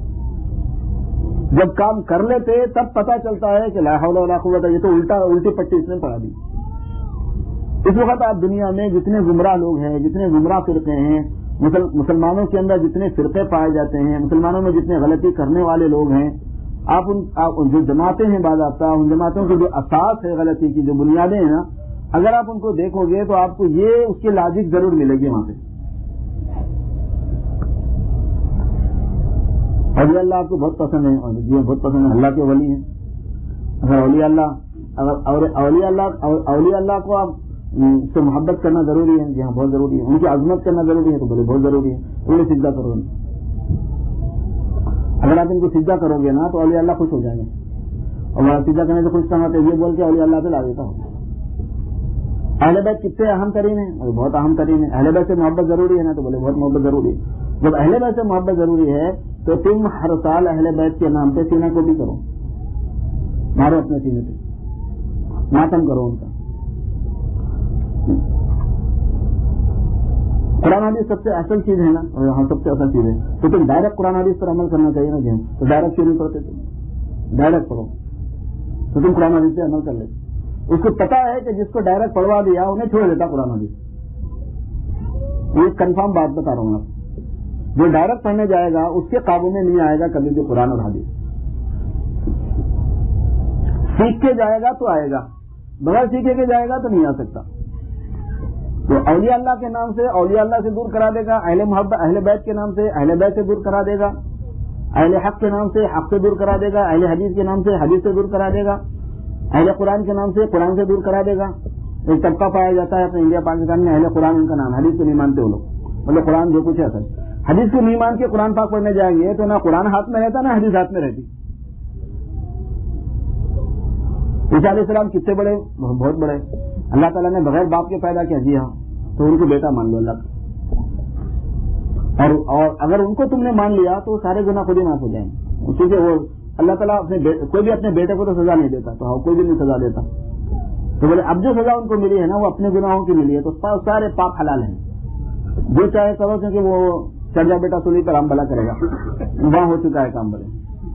جب کام کر لیتے تب پتہ چلتا ہے کہ لا حول ولا قوت، یہ تو الٹا الٹی پٹی اس نے پڑھا دی. اس وقت آپ دنیا میں جتنے گمراہ لوگ ہیں، جتنے گمراہ فرقے ہیں، مسلمانوں کے اندر جتنے فرقے پائے جاتے ہیں، مسلمانوں میں جتنے غلطی کرنے والے لوگ ہیں، آپ ان آپ جو جماعتیں ہیں باضابطہ، ان جماعتوں کی جو اساس ہے غلطی کی، جو بنیادیں ہیں نا، اگر آپ ان کو دیکھو گے تو آپ کو یہ اس کی لاجک ضرور ملے گی وہاں پہ. اولیاء اللہ آپ کو بہت پسند ہے، اور جی بہت پسند ہے، اللہ کے ولی ہیں. اگر اولیاء اللہ اگر اولیاء اللہ اولیاء اللہ کو آپ سے محبت کرنا ضروری ہے، جی ہاں بہت ضروری ہے. ان کی عظمت کرنا ضروری ہے، تو بولے بہت ضروری ہے. انہیں سجدہ کرو. اگر آپ ان کو سجدہ کرو گے نا تو اولیاء اللہ خوش ہو جائیں گے، اور سجدہ کرنے سے خوش کرنا تو یہ بول کے اولیاء اللہ پہ لا دیتا ہوں. اہل بیت کتنے اہم ترین ہیں؟ بہت اہم ترین ہے. اہل بیت سے محبت ضروری ہے نا؟ تو بولے بہت محبت ضروری ہے. جب اہل بیت سے محبت ضروری ہے تو تم ہر سال اہل بیت کے نام پہ سینہ کو بھی کرو، مارو اپنے سینے پہ، ماتم کرو ان کا. قرآن حدیث سب سے اصل چیز ہے نا، اور یہاں سب سے اصل چیز ہے. تو تم ڈائریکٹ قرآن حدیث پر عمل کرنا چاہیے نا. جی تو ڈائریکٹ کیوں نہیں پڑھتے؟ تم ڈائریکٹ پڑھو تو تم قرآن حدیث پہ عمل کر لیتے. اس کو پتا ہے کہ جس کو ڈائریکٹ پڑھوا دیا انہیں چھوڑ دیتا قرآن حدیث. یہ کنفرم بات بتا رہا ہوں آپ. جو ڈائریکٹ پڑھنے جائے گا اس کے قابو میں نہیں آئے گا کبھی بھی قرآن اور حدیث. سیکھ کے جائے گا تو آئے گا، بغیر سیکھے کے جائے گا تو نہیں آ سکتا. تو اولیاء اللہ کے نام سے اولیاء اللہ سے دور کرا دے گا، اہل محبت اہل بیت کے نام سے اہل بیت سے دور کرا دے گا، اہل حق کے نام سے حق سے دور کرا دے گا، اہل حدیث کے نام سے حدیث سے دور کرا دے گا، اہل قرآن کے نام سے قرآن سے دور کرا دے گا. ایک طبقہ پایا جاتا ہے اپنے انڈیا پاکستان میں، اہل قرآن ان کا نام، حدیث کو نہیں مانتے وہ لوگ. مطلب قرآن جو کچھ ہے اصل حدیث کو نہیں مان کے قرآن پاک پڑھنے جائیں گے تو نہ قرآن ہاتھ میں رہتا نہ حدیث ہاتھ میں رہتی. عیسیٰ علیہ السلام کتنے بڑے؟ بہت بڑے. اللہ تعالیٰ نے بغیر باپ کے پیدا کیا. جی ہاں، تو ان کو بیٹا مان لو اللہ کا. اور اور اگر ان کو تم نے مان لیا تو سارے گناہ خود ہی معاف ہو جائیں گے، کیونکہ وہ اللہ تعالیٰ اپنے کوئی بھی اپنے بیٹے کو تو سزا نہیں دیتا، تو کوئی بھی نہیں سزا دیتا. تو بولے اب جو سزا ان کو ملی ہے نا وہ اپنے گناہوں کی ملی ہے، تو سارے پاپ حلال ہیں. جو چاہے کرو، کیونکہ وہ چڑھ جا بیٹا سولی پر رام بلا کرے گا، وہاں ہو چکا ہے کام. بڑے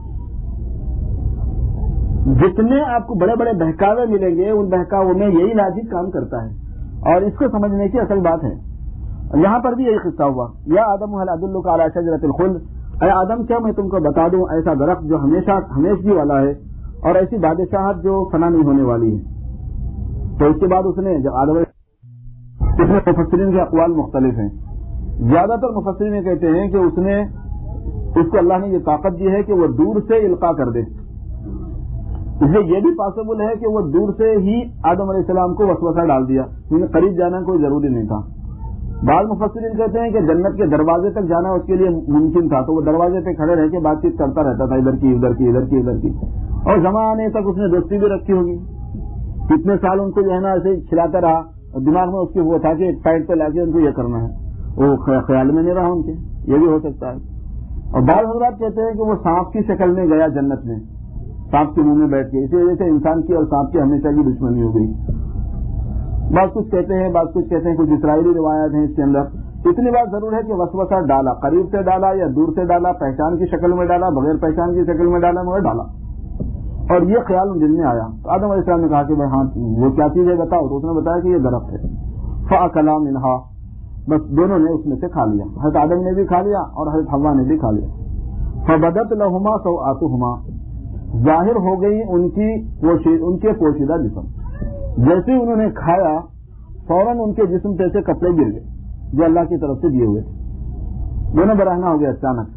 جتنے آپ کو بڑے بڑے بہکاوے ملیں گے ان بہکاووں میں یہی لاجک کام کرتا ہے، اور اس کو سمجھنے کی اصل بات ہے. یہاں پر بھی یہی قصہ ہوا. یا آدم هل ادلک علی شجرۃ الخلد، اے آدم کیا میں تم کو بتا دوں ایسا درخت جو ہمیشہ ہمیشگی والا ہے، اور ایسی بادشاہت جو فنا نہیں ہونے والی ہے. تو اس کے بعد اس نے جب آدم، اس میں مفسرین کے اقوال مختلف ہیں. زیادہ تر مفسرین یہ کہتے ہیں کہ اس نے اس کو اللہ نے یہ طاقت دی ہے کہ وہ دور سے القاء کر دے. اس لیے یہ بھی پاسبل ہے کہ وہ دور سے ہی آدم علیہ السلام کو وسوسہ ڈال دیا، کیونکہ قریب جانا کوئی ضروری نہیں تھا. بعض مفسرین کہتے ہیں کہ جنت کے دروازے تک جانا اس کے لیے ممکن تھا، تو وہ دروازے پہ کھڑے رہ کے بات چیت کرتا رہتا تھا، ادھر کی ادھر کی ادھر کی ادھر کی. اور زمانے تک اس نے دوستی بھی رکھی ہوگی. کتنے سال ان کو جو ہے نا ایسے کھلاتا رہا، اور دماغ میں اس کی وہ تھا کہ ایک سائڈ پہ لا کے ان کو یہ کرنا ہے، وہ خیال میں نہیں رہا ان کے. یہ بھی ہو سکتا ہے. اور بعض حضرات کہتے ہیں کہ وہ سانپ کی شکل میں گیا جنت میں، سانپ کے منہ میں بیٹھ کے، اسی وجہ سے انسان کی اور سانپ کی ہمیشہ کی دشمنی ہو گئی. بعض کچھ کہتے ہیں بعض کچھ کہتے ہیں کچھ اسرائیلی روایات ہیں اس کے اندر. اتنی بات ضرور ہے کہ وسوسہ ڈالا، قریب سے ڈالا یا دور سے ڈالا، پہچان کی شکل میں ڈالا، بغیر پہچان کی شکل میں ڈالا، مگر ڈالا. اور یہ خیال ان دل میں آیا. تو آدم علیہ السلام نے کہا کہ بھائی ہاں وہ کیا چیز ہے بتاؤ. تو اس نے بتایا کہ یہ درخت ہے. فَأَكَلَا مِنْهَا، بس دونوں نے اس میں سے کھا لیا. حضرت آدم نے بھی کھا لیا اور حضرت حوا نے بھی کھا لیا. فَبَدَتْ لَهُمَا سَوْآتُهُمَا، ظاہر ہو گئی ان کی ان کے پوشیدہ جسم. جیسے انہوں نے کھایا فوراً ان کے جسم پہ سے کپڑے گر گئے جو اللہ کی طرف سے دیے ہوئے تھے. دونوں برہنہ ہو گئے اچانک.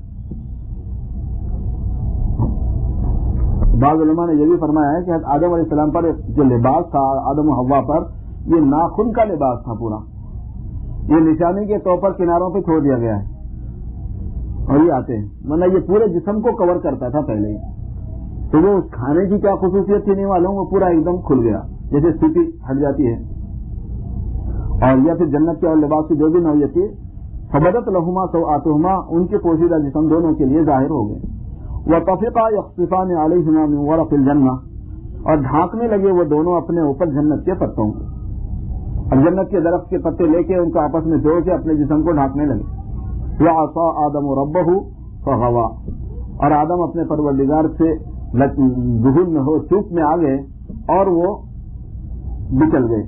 بعض علماء نے یہ بھی فرمایا ہے کہ آدم علیہ السلام پر جو لباس تھا، آدم و حوا پر، یہ ناخن کا لباس تھا پورا. یہ نشانی کے طور پر کناروں پہ چھوڑ دیا گیا ہے، اور یہ آتے ہیں، ورنہ یہ پورے جسم کو کور کرتا تھا پہلے ہی. تو وہ کھانے کی کیا خصوصیت تھی نہیں معلوم، وہ پورا ایک دم کھل گیا جیسے ستھی ہٹ جاتی ہے. اور یا پھر جنت کے اور لباس کی جو بھی نوعیت تھی، فبدت لہما سوآتہما، ان کے پوشیدہ جسم دونوں کے لیے ظاہر ہو گئے. وطفقا یخصفان علیہما من ورق الجنہ، اور ڈھانکنے لگے وہ دونوں اپنے اوپر جنت کے پتوں کو. اور جنت کے درخت کے پتے لے کے ان کو آپس میں جوڑ کے اپنے جسم کو ڈھانکنے لگے. وعصى آدم ربہ فغوا، اور آدم اپنے پروردگار سے ظہور میں ہو چوک میں آ گئے اور وہ بچل گئے.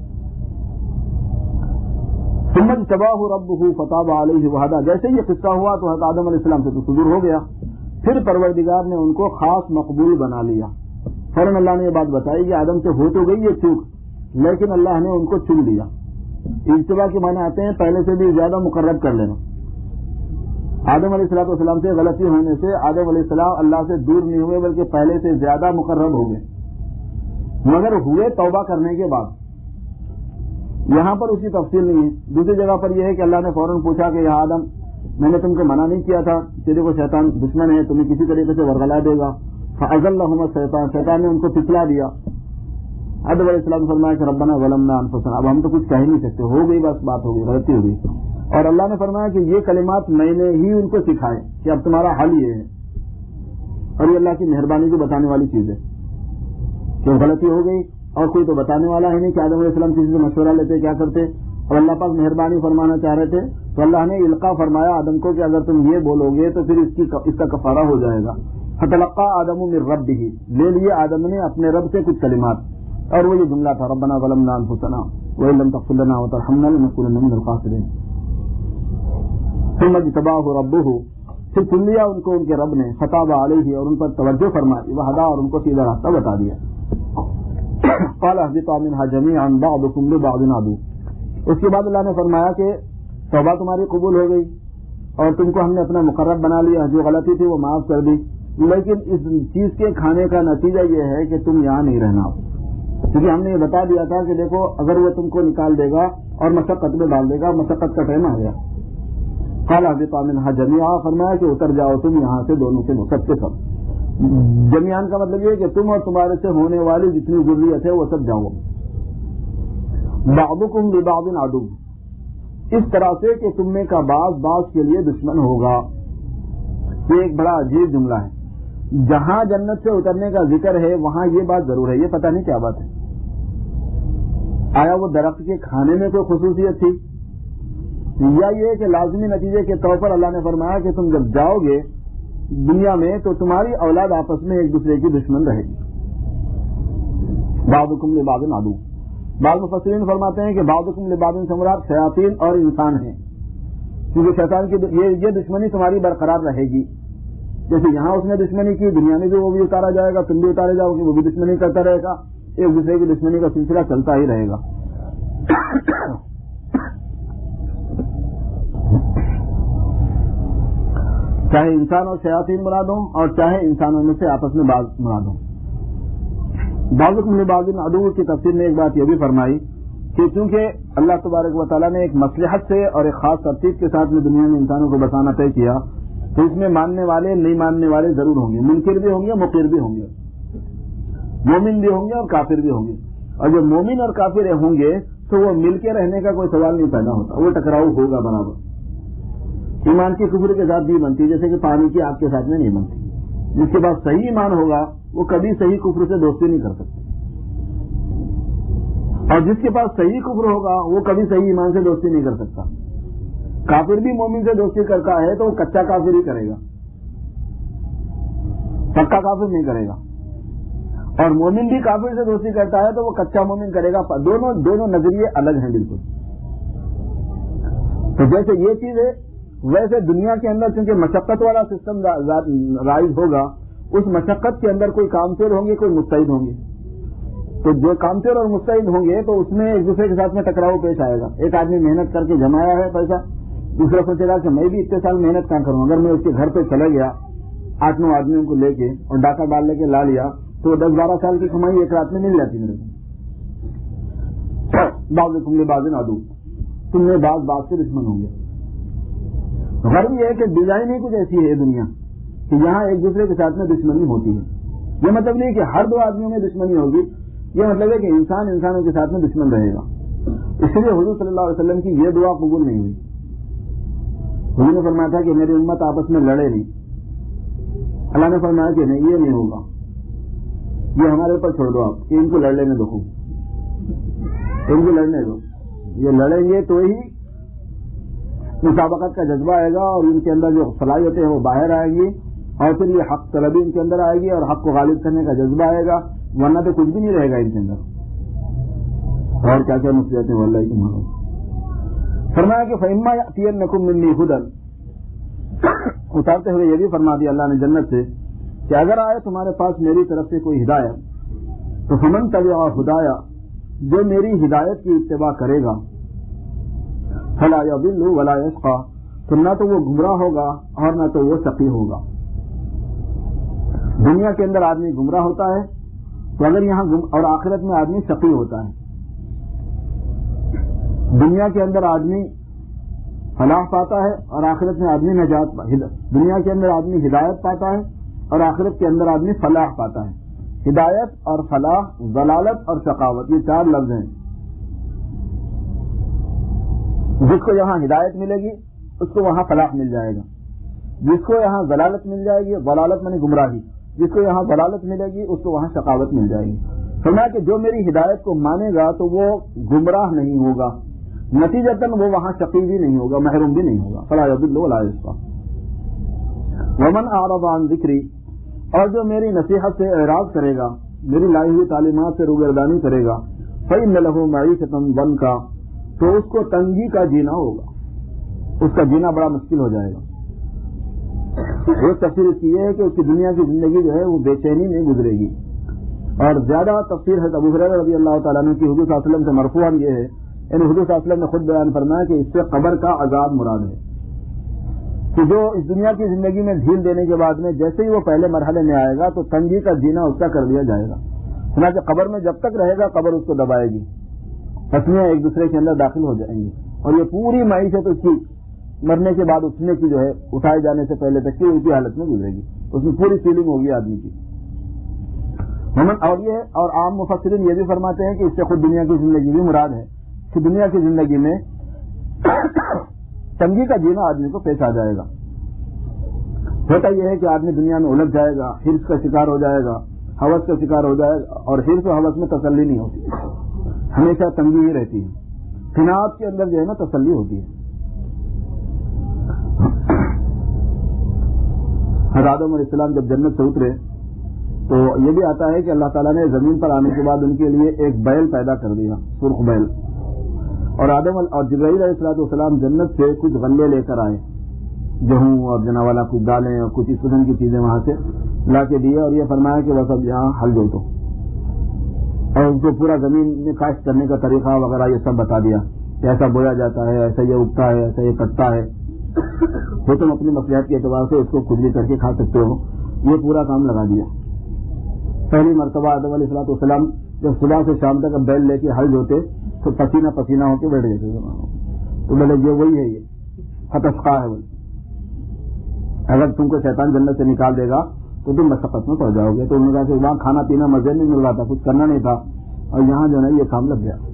ثم اجتباہ ربہ فتاب علیہ وہدی، جیسے یہ قصہ ہوا تو حضرت آدم علیہ السلام سے تو صدور ہو گیا، پھر پروردگار نے ان کو خاص مقبول بنا لیا. فوراً اللہ نے یہ بات بتائی کہ آدم سے ہو تو گئی یہ چوک، لیکن اللہ نے ان کو چن لیا. اجتباء کے معنی آتے ہیں پہلے سے بھی زیادہ مقرب کر لینا. آدم علیہ الصلوۃ والسلام سے غلطی ہونے سے آدم علیہ السلام اللہ سے دور نہیں ہوئے بلکہ پہلے سے زیادہ مقرب ہو گئے، مگر ہوئے توبہ کرنے کے بعد. یہاں پر اس کی تفصیل نہیں ہے. دوسری جگہ پر یہ ہے کہ اللہ نے فوراً پوچھا کہ یا آدم، میں نے تم کو منع نہیں کیا تھا، تیرے کو شیطان دشمن ہے، تمہیں کسی طریقے سے ورگلا دے گا. فأزلہما الشیطان، شیطان نے ان کو پھسلا دیا. آدم علیہ السلام فرمایا کہ ربنا ظلمنا انفسنا، اب ہم تو کچھ کہہ نہیں سکتے، ہو گئی بس، بات ہو گئی، غلطی ہو گئی. اور اللہ نے فرمایا کہ یہ کلمات میں نے ہی ان کو سکھائے کہ اب تمہارا حل یہ ہے. اور یہ اللہ کی مہربانی کو بتانے والی چیز ہے کہ غلطی ہو گئی اور کوئی تو بتانے والا ہے نہیں کہ آدم علیہ السلام کسی سے مشورہ لیتے کیا کرتے. اور اللہ پاک مہربانی فرمانا چاہ رہے تھے تو اللہ نے القاء فرمایا آدم کو کہ اگر تم یہ بولو گے تو پھر اس کی اس کا کفارہ ہو جائے گا. فتلقى آدم من ربه، لے لیے آدم نے اپنے رب سے کچھ کلمات، اور وہ یہ جملہ تھا ربنا ظلمنا انفسنا وان لم تغفر لنا وترحمنا لنكونن من الخاسرين. ثم اجتباه ربه، پھر چن لیا ان کو ان کے رب نے، فتاب علیہ، اور ان پر توجہ فرمائی، وہدا، اور ان کو سیدھا راستہ بتا دیا. قال اهبطوا منها جميعا بعضكم لبعض عدو. اس کے بعد اللہ نے فرمایا کہ توبہ تمہاری قبول ہو گئی اور تم کو ہم نے اپنا مقرب بنا لیا، جو غلطی تھی وہ معاف کر دی، لیکن اس چیز کے کھانے کا نتیجہ یہ ہے کہ تم یہاں نہیں رہنا، کیونکہ ہم نے یہ بتا دیا تھا کہ دیکھو اگر وہ تم کو نکال دے گا اور مشقت میں ڈال دے گا، مشقت کا ٹائم آ گیا. قال اهبطوا منها جميعا، فرمایا کہ اتر جاؤ تم یہاں سے، دونوں سے، سب کے سب. جمیعان کا مطلب یہ کہ تم اور تمہارے سے ہونے والی جتنی ذریت ہے وہ سب جاؤ. بعضکم لبعض عدو، اس طرح سے کہ تم میں کا بعض بعض کے لیے دشمن ہوگا. یہ ایک بڑا عجیب جملہ ہے. جہاں جنت سے اترنے کا ذکر ہے وہاں یہ بات ضرور ہے. یہ پتہ نہیں کیا بات ہے، آیا وہ درخت کے کھانے میں کوئی خصوصیت تھی، یا یہ کہ لازمی نتیجے کے طور پر اللہ نے فرمایا کہ تم جب جاؤ گے دنیا میں تو تمہاری اولاد آپس میں ایک دوسرے کی دشمن رہے گی. بعضکم لبعض عدو. بعض مفسرین فرماتے ہیں کہ بعضکم لبعض سے مراد شیاطین اور انسان ہیں، کیونکہ شیطان کی یہ دشمنی تمہاری برقرار رہے گی. جیسے یہاں اس نے دشمنی کی، دنیا میں بھی وہ بھی اتارا جائے گا، تم بھی اتارے جاؤ گے، وہ بھی دشمنی کرتا رہے گا، ایک دوسرے کی دشمنی کا سلسلہ چلتا ہی رہے گا. چاہے انسان اور شیاطین مراد ہوں اور چاہے انسانوں میں سے آپس میں بعض مراد ہوں. بعضکم لبعض عدو کی تفسیر نے ایک بات یہ بھی فرمائی کہ چونکہ اللہ تبارک و تعالیٰ نے ایک مصلحت سے اور ایک خاص ترتیب کے ساتھ میں دنیا میں انسانوں کو بسانا طے کیا، تو اس میں ماننے والے نہیں ماننے والے ضرور ہوں گے، منکر بھی ہوں گے، مقر بھی ہوں گے، مومن بھی ہوں گے اور کافر بھی ہوں گے. اور جو مومن اور کافر ہوں گے تو وہ مل کے رہنے کا کوئی سوال نہیں پیدا ہوتا، وہ ٹکراؤ ہوگا برابر. ایمان کی کفر کے ساتھ بھی بنتی، جیسے کہ پانی کی آگ کے ساتھ میں نہیں بنتی. جس کے پاس صحیح ایمان ہوگا وہ کبھی صحیح کفر سے دوستی نہیں کر سکتا، اور جس کے پاس صحیح کفر ہوگا وہ کبھی صحیح ایمان سے دوستی نہیں کر سکتا. کافر بھی مومن سے دوستی کرتا ہے تو وہ کچا کافر ہی کرے گا، پکا کافر نہیں کرے گا. اور مومن بھی کافر سے دوستی کرتا ہے تو وہ کچا مومن کرے گا. دونوں دونوں نظریے الگ ہیں بالکل. تو جیسے یہ چیز ہے ویسے دنیا کے اندر چونکہ مشقت والا سسٹم رائج ہوگا، اس مشقت کے اندر کوئی کامچور ہوں گے، کوئی مستعد ہوں گے. تو جو کامچور اور مستعد ہوں گے تو اس میں ایک دوسرے کے ساتھ میں ٹکراؤ پیش آئے گا. ایک آدمی محنت کر کے جمایا ہے پیسہ، دوسرا سوچے گا کہ میں بھی اتنے سال محنت کہاں کروں، اگر میں اس کے گھر پہ چلا گیا آٹھ نو آدمیوں کو لے کے اور ڈاکہ ڈال لے کے لا لیا تو دس بارہ سال کی کمائی ایک رات میں مل جاتی میرے کو. بعضکم لبعض عدو، تم میں بعض بعض سے دشمن ہوں گے. غرض یہ ہے کہ ڈیزائن ہی کچھ ایسی ہے دنیا کہ یہاں ایک دوسرے کے ساتھ میں دشمنی ہوتی ہے. یہ مطلب نہیں کہ ہر دو آدمیوں میں دشمنی ہوگی، یہ مطلب ہے کہ انسان انسانوں کے ساتھ میں دشمن رہے گا. اس لیے حضور صلی اللہ علیہ وسلم کی یہ دعا قبول نہیں ہوئی. حضور نے فرمایا تھا کہ میری امت آپس میں لڑے نہیں. اللہ نے فرمایا کہ نہیں، یہ نہیں ہوگا، یہ ہمارے اوپر چھوڑ دو آپ کہ ان کو لڑ لینے دو، ان کو لڑنے دو. یہ لڑیں گے تو ہی مسابقت کا جذبہ آئے گا اور ان کے اندر جو صلاحیتیں ہیں وہ باہر آئیں گی، اور پھر یہ حق طلبی ان کے اندر آئے گی اور حق کو غالب کرنے کا جذبہ آئے گا، ورنہ تو کچھ بھی نہیں رہے گا ان کے اندر. اور کیا کیا مصیبتیں واللہ تمہارا. فرمایا کہ فَإِمَّا يَأْتِيَنَّكُم مِّنِّي هُدًى، اتارتے ہوئے یہ بھی فرما دیا اللہ نے جنت سے کہ اگر آئے تمہارے پاس میری طرف سے کوئی ہدایت تو فَمَن تَبِعَ هُدَايَ، جو میری ہدایت کی اتباع کرے گا، فَلَا يَضِلُّ وَلَا يَشْقَى، تو نہ تو وہ گمراہ ہوگا اور نہ تو وہ شقی ہوگا. دنیا کے اندر آدمی گمراہ ہوتا ہے تو اگر یہاں اور آخرت میں آدمی شقی ہوتا ہے. دنیا کے اندر آدمی فلاح پاتا ہے اور آخرت میں آدمی نجات پاتا ہے. دنیا کے اندر آدمی ہدایت پاتا ہے اور آخرت کے اندر آدمی فلاح پاتا ہے. ہدایت اور فلاح، ضلالت اور شقاوت، یہ چار لفظ ہیں. جس کو یہاں ہدایت ملے گی اس کو وہاں فلاح مل جائے گا، جس کو یہاں ضلالت مل جائے گی، ضلالت میں گمراہی، جس کو یہاں ضلالت ملے گی اس کو وہاں شقاوت مل جائے گی. فرمایا کہ جو میری ہدایت کو مانے گا تو وہ گمراہ نہیں ہوگا، نتیجتاً وہ وہاں شقی بھی نہیں ہوگا، محروم بھی نہیں ہوگا. فلا یضل ولا یشقی. ومن اعرض عن ذکری، اور جو میری نصیحت سے اعراض کرے گا، میری لائی ہوئی تعلیمات سے روگردانی کرے گا، فإن له معیشة ضنکا، تو اس کو تنگی کا جینا ہوگا، اس کا جینا بڑا مشکل ہو جائے گا. ایک تفسیر اس کی یہ ہے کہ اس کی دنیا کی زندگی جو ہے وہ بے چینی میں گزرے گی. اور زیادہ تفسیر ہے ابو ہریرہ رضی اللہ تعالیٰ عنہ کی حضور صلی اللہ علیہ وسلم سے مرفوعاً یہ ہے، یعنی حضور صلی اللہ علیہ وسلم نے خود بیان فرمایا کہ اس سے قبر کا عذاب مراد ہے، کہ جو اس دنیا کی زندگی میں ڈھیل دینے کے بعد میں جیسے ہی وہ پہلے مرحلے میں آئے گا تو تنگی کا جینا اس کا کر دیا جائے گا. چنانچہ قبر میں جب تک رہے گا قبر اس کو دبائے گی، پسلیاں ایک دوسرے کے اندر داخل ہو جائیں گی، اور یہ پوری معیشت اس کی مرنے کے بعد اٹھنے کی جو ہے اٹھائے جانے سے پہلے تک کی اسی حالت میں گزرے گی، اس میں پوری فیلنگ ہوگی آدمی کی. اور یہ اور عام مفسرین یہ بھی فرماتے ہیں کہ اس سے خود دنیا کی زندگی بھی مراد ہے کہ دنیا کی زندگی میں تنگی کا جینا آدمی کو پیش آ جائے گا. ہوتا یہ ہے کہ آدمی دنیا میں الجھ جائے گا، حرص کا شکار ہو جائے گا، ہوس کا شکار ہو جائے گا، اور حرص و ہوس میں تسلی نہیں ہوتی، ہمیشہ تنگی ہی رہتی ہے. قناعت کے اندر جو ہے نا تسلی ہوتی ہے. حضرت آدم علیہ السلام جب جنت سے اترے تو یہ بھی آتا ہے کہ اللہ تعالیٰ نے زمین پر آنے کے بعد ان کے لیے ایک بیل پیدا کر دیا، سرخ بیل. اور آدم اور جبرائیل علیہ الصلوۃ والسلام جنت سے کچھ غلے لے کر آئے، گیہوں اور جنا والا کچھ دالیں اور کچھ اس قسم کی چیزیں وہاں سے لا کے دیے، اور یہ فرمایا کہ بس اب یہاں ہل جو تو، اور ان کو پورا زمین میں کاشت کرنے کا طریقہ وغیرہ یہ سب بتا دیا کہ ایسا بویا جاتا ہے، ایسا یہ اگتا ہے، ایسا یہ کٹتا ہے، وہ تم اپنی مصلحت کے اعتبار سے اس کو کچھ بھی کر کے کھا سکتے ہو. یہ پورا کام لگا دیا. پہلی مرتبہ آدم علیہ الصلوۃ والسلام جب صبح سے شام تک بیل لے کے ہل جوتے تو پسینہ پسینہ ہو کے بیٹھ گئے، تو بولے یہ وہی ہے، یہ فتسقا ہے. وہی اگر تم کو شیطان جنت سے نکال دے گا تو تم مشقت میں پڑ جاؤ گے. تو انہوں نے کہا کہ وہاں کھانا پینا مزے نہیں مل رہا تھا، کچھ کرنا نہیں تھا، اور یہاں جو ہے یہ کام لگ گیا.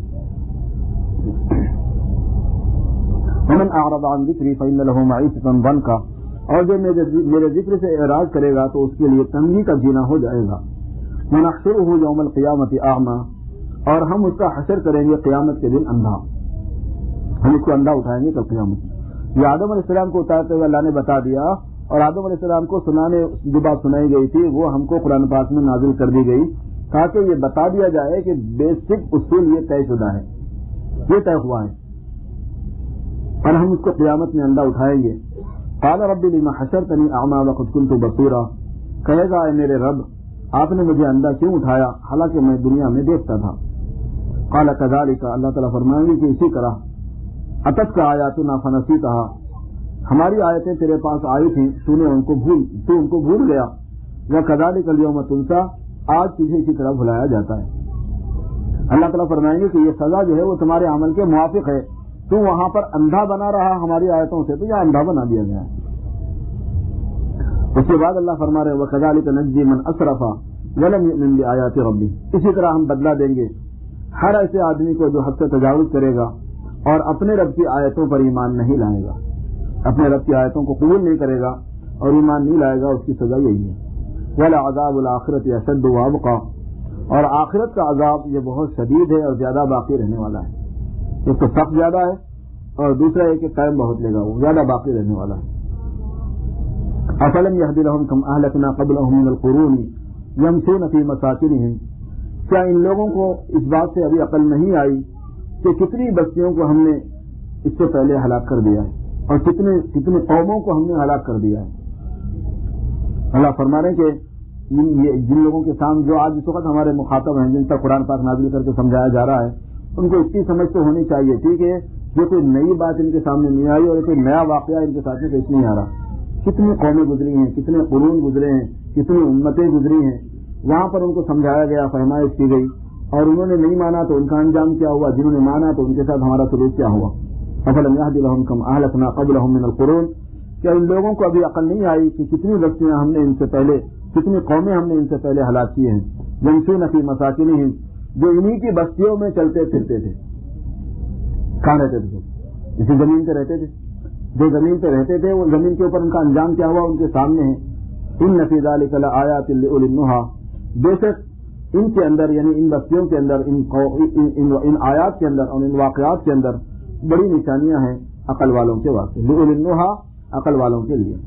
ومن اعرض عن ذکری فإن له معیشة ضنکا، اور جو میرے ذکر سے اعراض کرے گا تو اس کے لیے تنگی کا جینا ہو جائے گا. ونحشره یوم القیامۃ اعمی، اور ہم اس کا حشر کریں گے قیامت کے دن اندھا، ہم اس کو اندھا اٹھائیں گے کل قیامت. یہ آدم علیہ السلام کو اتارتے ہوئے اللہ نے بتا دیا، اور آدم علیہ السلام کو سنانے جو بات سنائی گئی تھی وہ ہم کو قرآن پاک میں نازل کر دی گئی تاکہ یہ بتا دیا جائے کہ بیسک اصول یہ طے شدہ ہے، یہ طے ہوا ہے، اور ہم اس کو قیامت میں اندھا اٹھائیں گے. قال رب لما حشرتنی اعمی وقد كنت بصیرا، کہے گا اے میرے رب آپ نے مجھے اندھا کیوں اٹھایا حالانکہ میں دنیا میں دیکھتا تھا. قال كذلك، اللہ تعالیٰ فرمائیں گے کہ اسی طرح اتتک آیاتنا فنسیتها، ہماری آیتیں تیرے پاس آئی تھیں، تو نے ان کو بھول تو ان کو بھول گیا. وكذلك اليوم تنسى، آج تجھے اسی طرح بھلایا جاتا ہے. اللہ تعالیٰ فرمائیں گے کہ یہ سزا جو ہے وہ تمہارے عمل کے موافق ہے، تو وہاں پر اندھا بنا رہا ہماری آیتوں سے، تو یہ اندھا بنا دیا گیا ہے. اس کے بعد اللہ فرما رہے وَكَذَلِكَ نَجْزِي مَنْ أَسْرَفَ وَلَمْ يُؤْمِنْ بِآيَاتِ رَبِّهِ، اسی طرح ہم بدلہ دیں گے ہر ایسے آدمی کو جو حد سے تجاوز کرے گا اور اپنے رب کی آیتوں پر ایمان نہیں لائے گا، اپنے رب کی آیتوں کو قبول نہیں کرے گا اور ایمان نہیں لائے گا، اس کی سزا یہی ہے. وَلَعَذَابُ الْآخِرَةِ أَشَدُّ وَأَبْقَىٰ، اور آخرت کا عذاب یہ بہت شدید ہے اور زیادہ باقی رہنے والا ہے. ایک تو سخت زیادہ ہے اور دوسرا ہے کہ قائم بہت لے گا، وہ زیادہ باقی رہنے والا ہے. افلم يهد لهم كم اهلكنا قبلهم من القرون يمشون في مساكنهم، کیا ان لوگوں کو اس بات سے ابھی عقل نہیں آئی کہ کتنی بستیوں کو ہم نے اس سے پہلے ہلاک کر دیا ہے اور کتنے کتنے قوموں کو ہم نے ہلاک کر دیا ہے. اللہ فرما رہے ہیں کہ یہ جن لوگوں کے سامنے جو آج اس وقت ہمارے مخاطب ہیں، جن پر قرآن پاک نازل کر کے سمجھایا جا رہا ہے، ان کو اتنی سمجھ تو ہونی چاہیے تھی کہ یہ کوئی نئی بات ان کے سامنے نہیں آئی اور کوئی نیا واقعہ ان کے ساتھ میں پیش نہیں آ رہا. کتنی قومیں گزری ہیں، کتنے قرون گزرے ہیں، کتنی امتیں گزری ہیں، وہاں پر ان کو سمجھایا گیا، فرمائش کی گئی، اور انہوں نے نہیں مانا تو ان کا انجام کیا ہوا، جنہوں نے مانا تو ان کے ساتھ ہمارا سلوک کیا ہوا. افلم يهد لهم كم اهلكنا قبلهم من القرون، کیا ان لوگوں کو ابھی عقل نہیں آئی کہ کتنی بستیاں ہم نے ان سے پہلے، کتنی قومیں ہم نے ان سے پہلے ہلاک کی ہیں. یمشون فی مساکنہم، جو انہی کی بستیوں میں چلتے پھرتے تھے. کہاں رہتے تھے؟ اسی زمین پہ رہتے تھے. جو زمین پہ رہتے تھے وہ زمین کے اوپر ان کا انجام کیا ہوا ان کے سامنے ہے. ان فی ذلک لآیات لأولی النہی، بے شک ان کے اندر یعنی ان بستیوں کے اندر ان, ان, ان, ان آیات کے اندر اور ان واقعات کے اندر بڑی نشانیاں ہیں عقل والوں کے واسطے. لأولی النہی، عقل والوں کے لیے.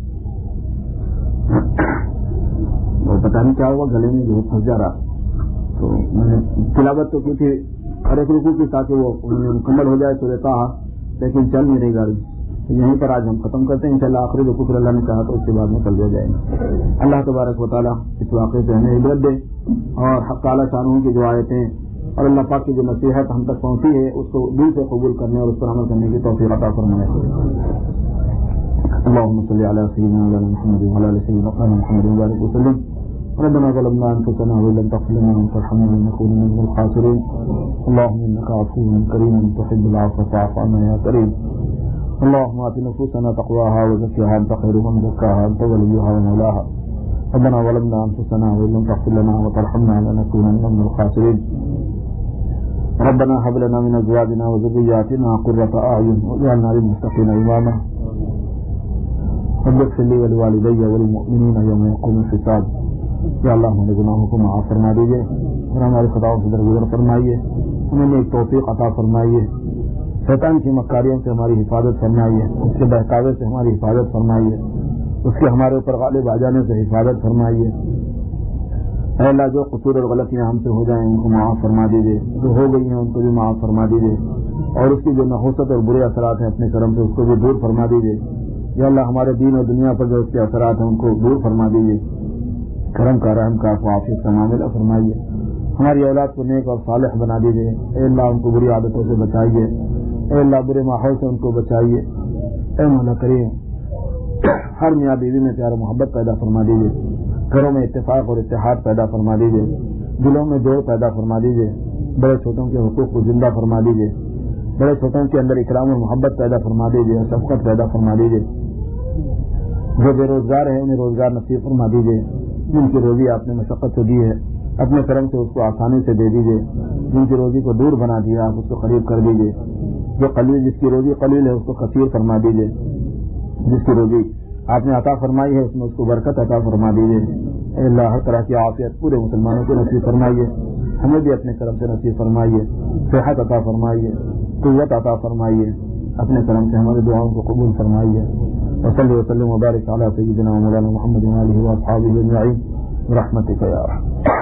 وہ پتہ نہیں کیا ہوا، گلے میں جو پھنس جا رہا. تو میں نے تلاوت تو کی تھی ہر ایک رکوع کی تاکہ وہ انہوں نے مکمل ہو جائے سورہ طٰہٰ، لیکن چل نہیں رہی گاڑی. یہیں پر آج ہم ختم کرتے ہیں انشاءاللہ. آخری رکوع پھر اللہ نے کہا تو اس کے بعد میں کل ہو جائیں گے. اللہ تبارک و تعالیٰ اس واقعے سے ہمیں عبرت دے اور حق تعالیٰ شانوں کی جو آیتیں اور اللہ پاک کی جو نصیحت ہم تک پہنچی ہے اس کو دل سے قبول کرنے اور اس پر عمل کرنے کی توفیق عطا فرمائے. اللهم صل على سيدنا محمد وعلى آل سيدنا محمد وبارك وسلم. ربنا ظلمنا أنفسنا وإن لم تغفر لنا وترحمنا لنكونن من الخاسرين. اللهم إنك عفو كريم تحب العفو فاعف عنا يا كريم. اللهم آت نفوسنا تقواها وزكها أنت خير من زكاها أنت وليها ومولاها. ربنا ظلمنا أنفسنا وإن لم تغفر لنا وترحمنا لنكونن من الخاسرين. ربنا هب لنا من أزواجنا وذرياتنا قرة أعين واجعلنا للمتقين إماما. رب اغفر لي ولوالدي وللمؤمنين يوم يقوم الحساب. یا اللہ ہمارے گناہوں کو معاف فرما دیجیے اور ہماری خطاؤں سے درگزر فرمائیے. ہمیں ایک توفیق عطا فرمائیے. شیطان کی مکاریوں سے ہماری حفاظت فرمائیے. اس کے بہکاوے سے ہماری حفاظت فرمائیے. اس کے ہمارے اوپر غالب آ جانے سے حفاظت فرمائیے. اے اللہ جو قصور اور غلطیاں ہم سے ہو جائیں ان کو معاف فرما دیجیے. جو ہو گئی ہیں ان کو بھی معاف فرما دیجیے. اور اس کی جو نحوست اور برے اثرات ہیں اپنے کرم سے اس کو بھی دور فرما دیجیے. یا اللہ ہمارے دین اور دنیا پر جو اس کے اثرات ہیں ان کو دور فرما دیجیے. کرم کا رحم کا عافیت کا معاملہ فرمائیے. ہماری اولاد کو نیک اور صالح بنا دیجیے. اے اللہ ان کو بری عادتوں سے بچائیے. اے اللہ برے ماحول سے ان کو بچائیے. اے مولا کریم ہر میاں بیوی میں پیار و محبت پیدا فرما دیجیے. گھروں میں اتفاق اور اتحاد پیدا فرما دیجیے. دلوں میں جوڑ پیدا فرما دیجیے. بڑے چھوٹوں کے حقوق کو زندہ فرما دیجیے. بڑے چھوٹوں کے اندر اکرام و محبت پیدا فرما دیجیے. شفقت پیدا فرما دیجیے. جو بے روزگار ہیں انہیں روزگار نصیب فرما دیجیے. جن کی روزی آپ نے مشقت سے دی ہے اپنے کرم سے اس کو آسانی سے دے دیجیے. جن کی روزی کو دور بنا دیا آپ اس کو قریب کر دیجیے. جو قلیل جس کی روزی قلیل ہے اس کو کثیر فرما دیجیے. جس کی روزی آپ نے عطا فرمائی ہے اس میں اس کو برکت عطا فرما دیجیے. اے اللہ ہر طرح کی عافیت پورے مسلمانوں کو نصیب فرمائیے. ہمیں بھی اپنے کرم سے نصیب فرمائیے. صحت عطا فرمائیے. قوت عطا فرمائیے. اپنے کرم سے ہماری دعاؤں کو قبول فرمائیے. وصلی وسلم وبارک علی سیدنا مولانا محمد وآلہ واصحابہ اجمعین برحمتک یا ارحم.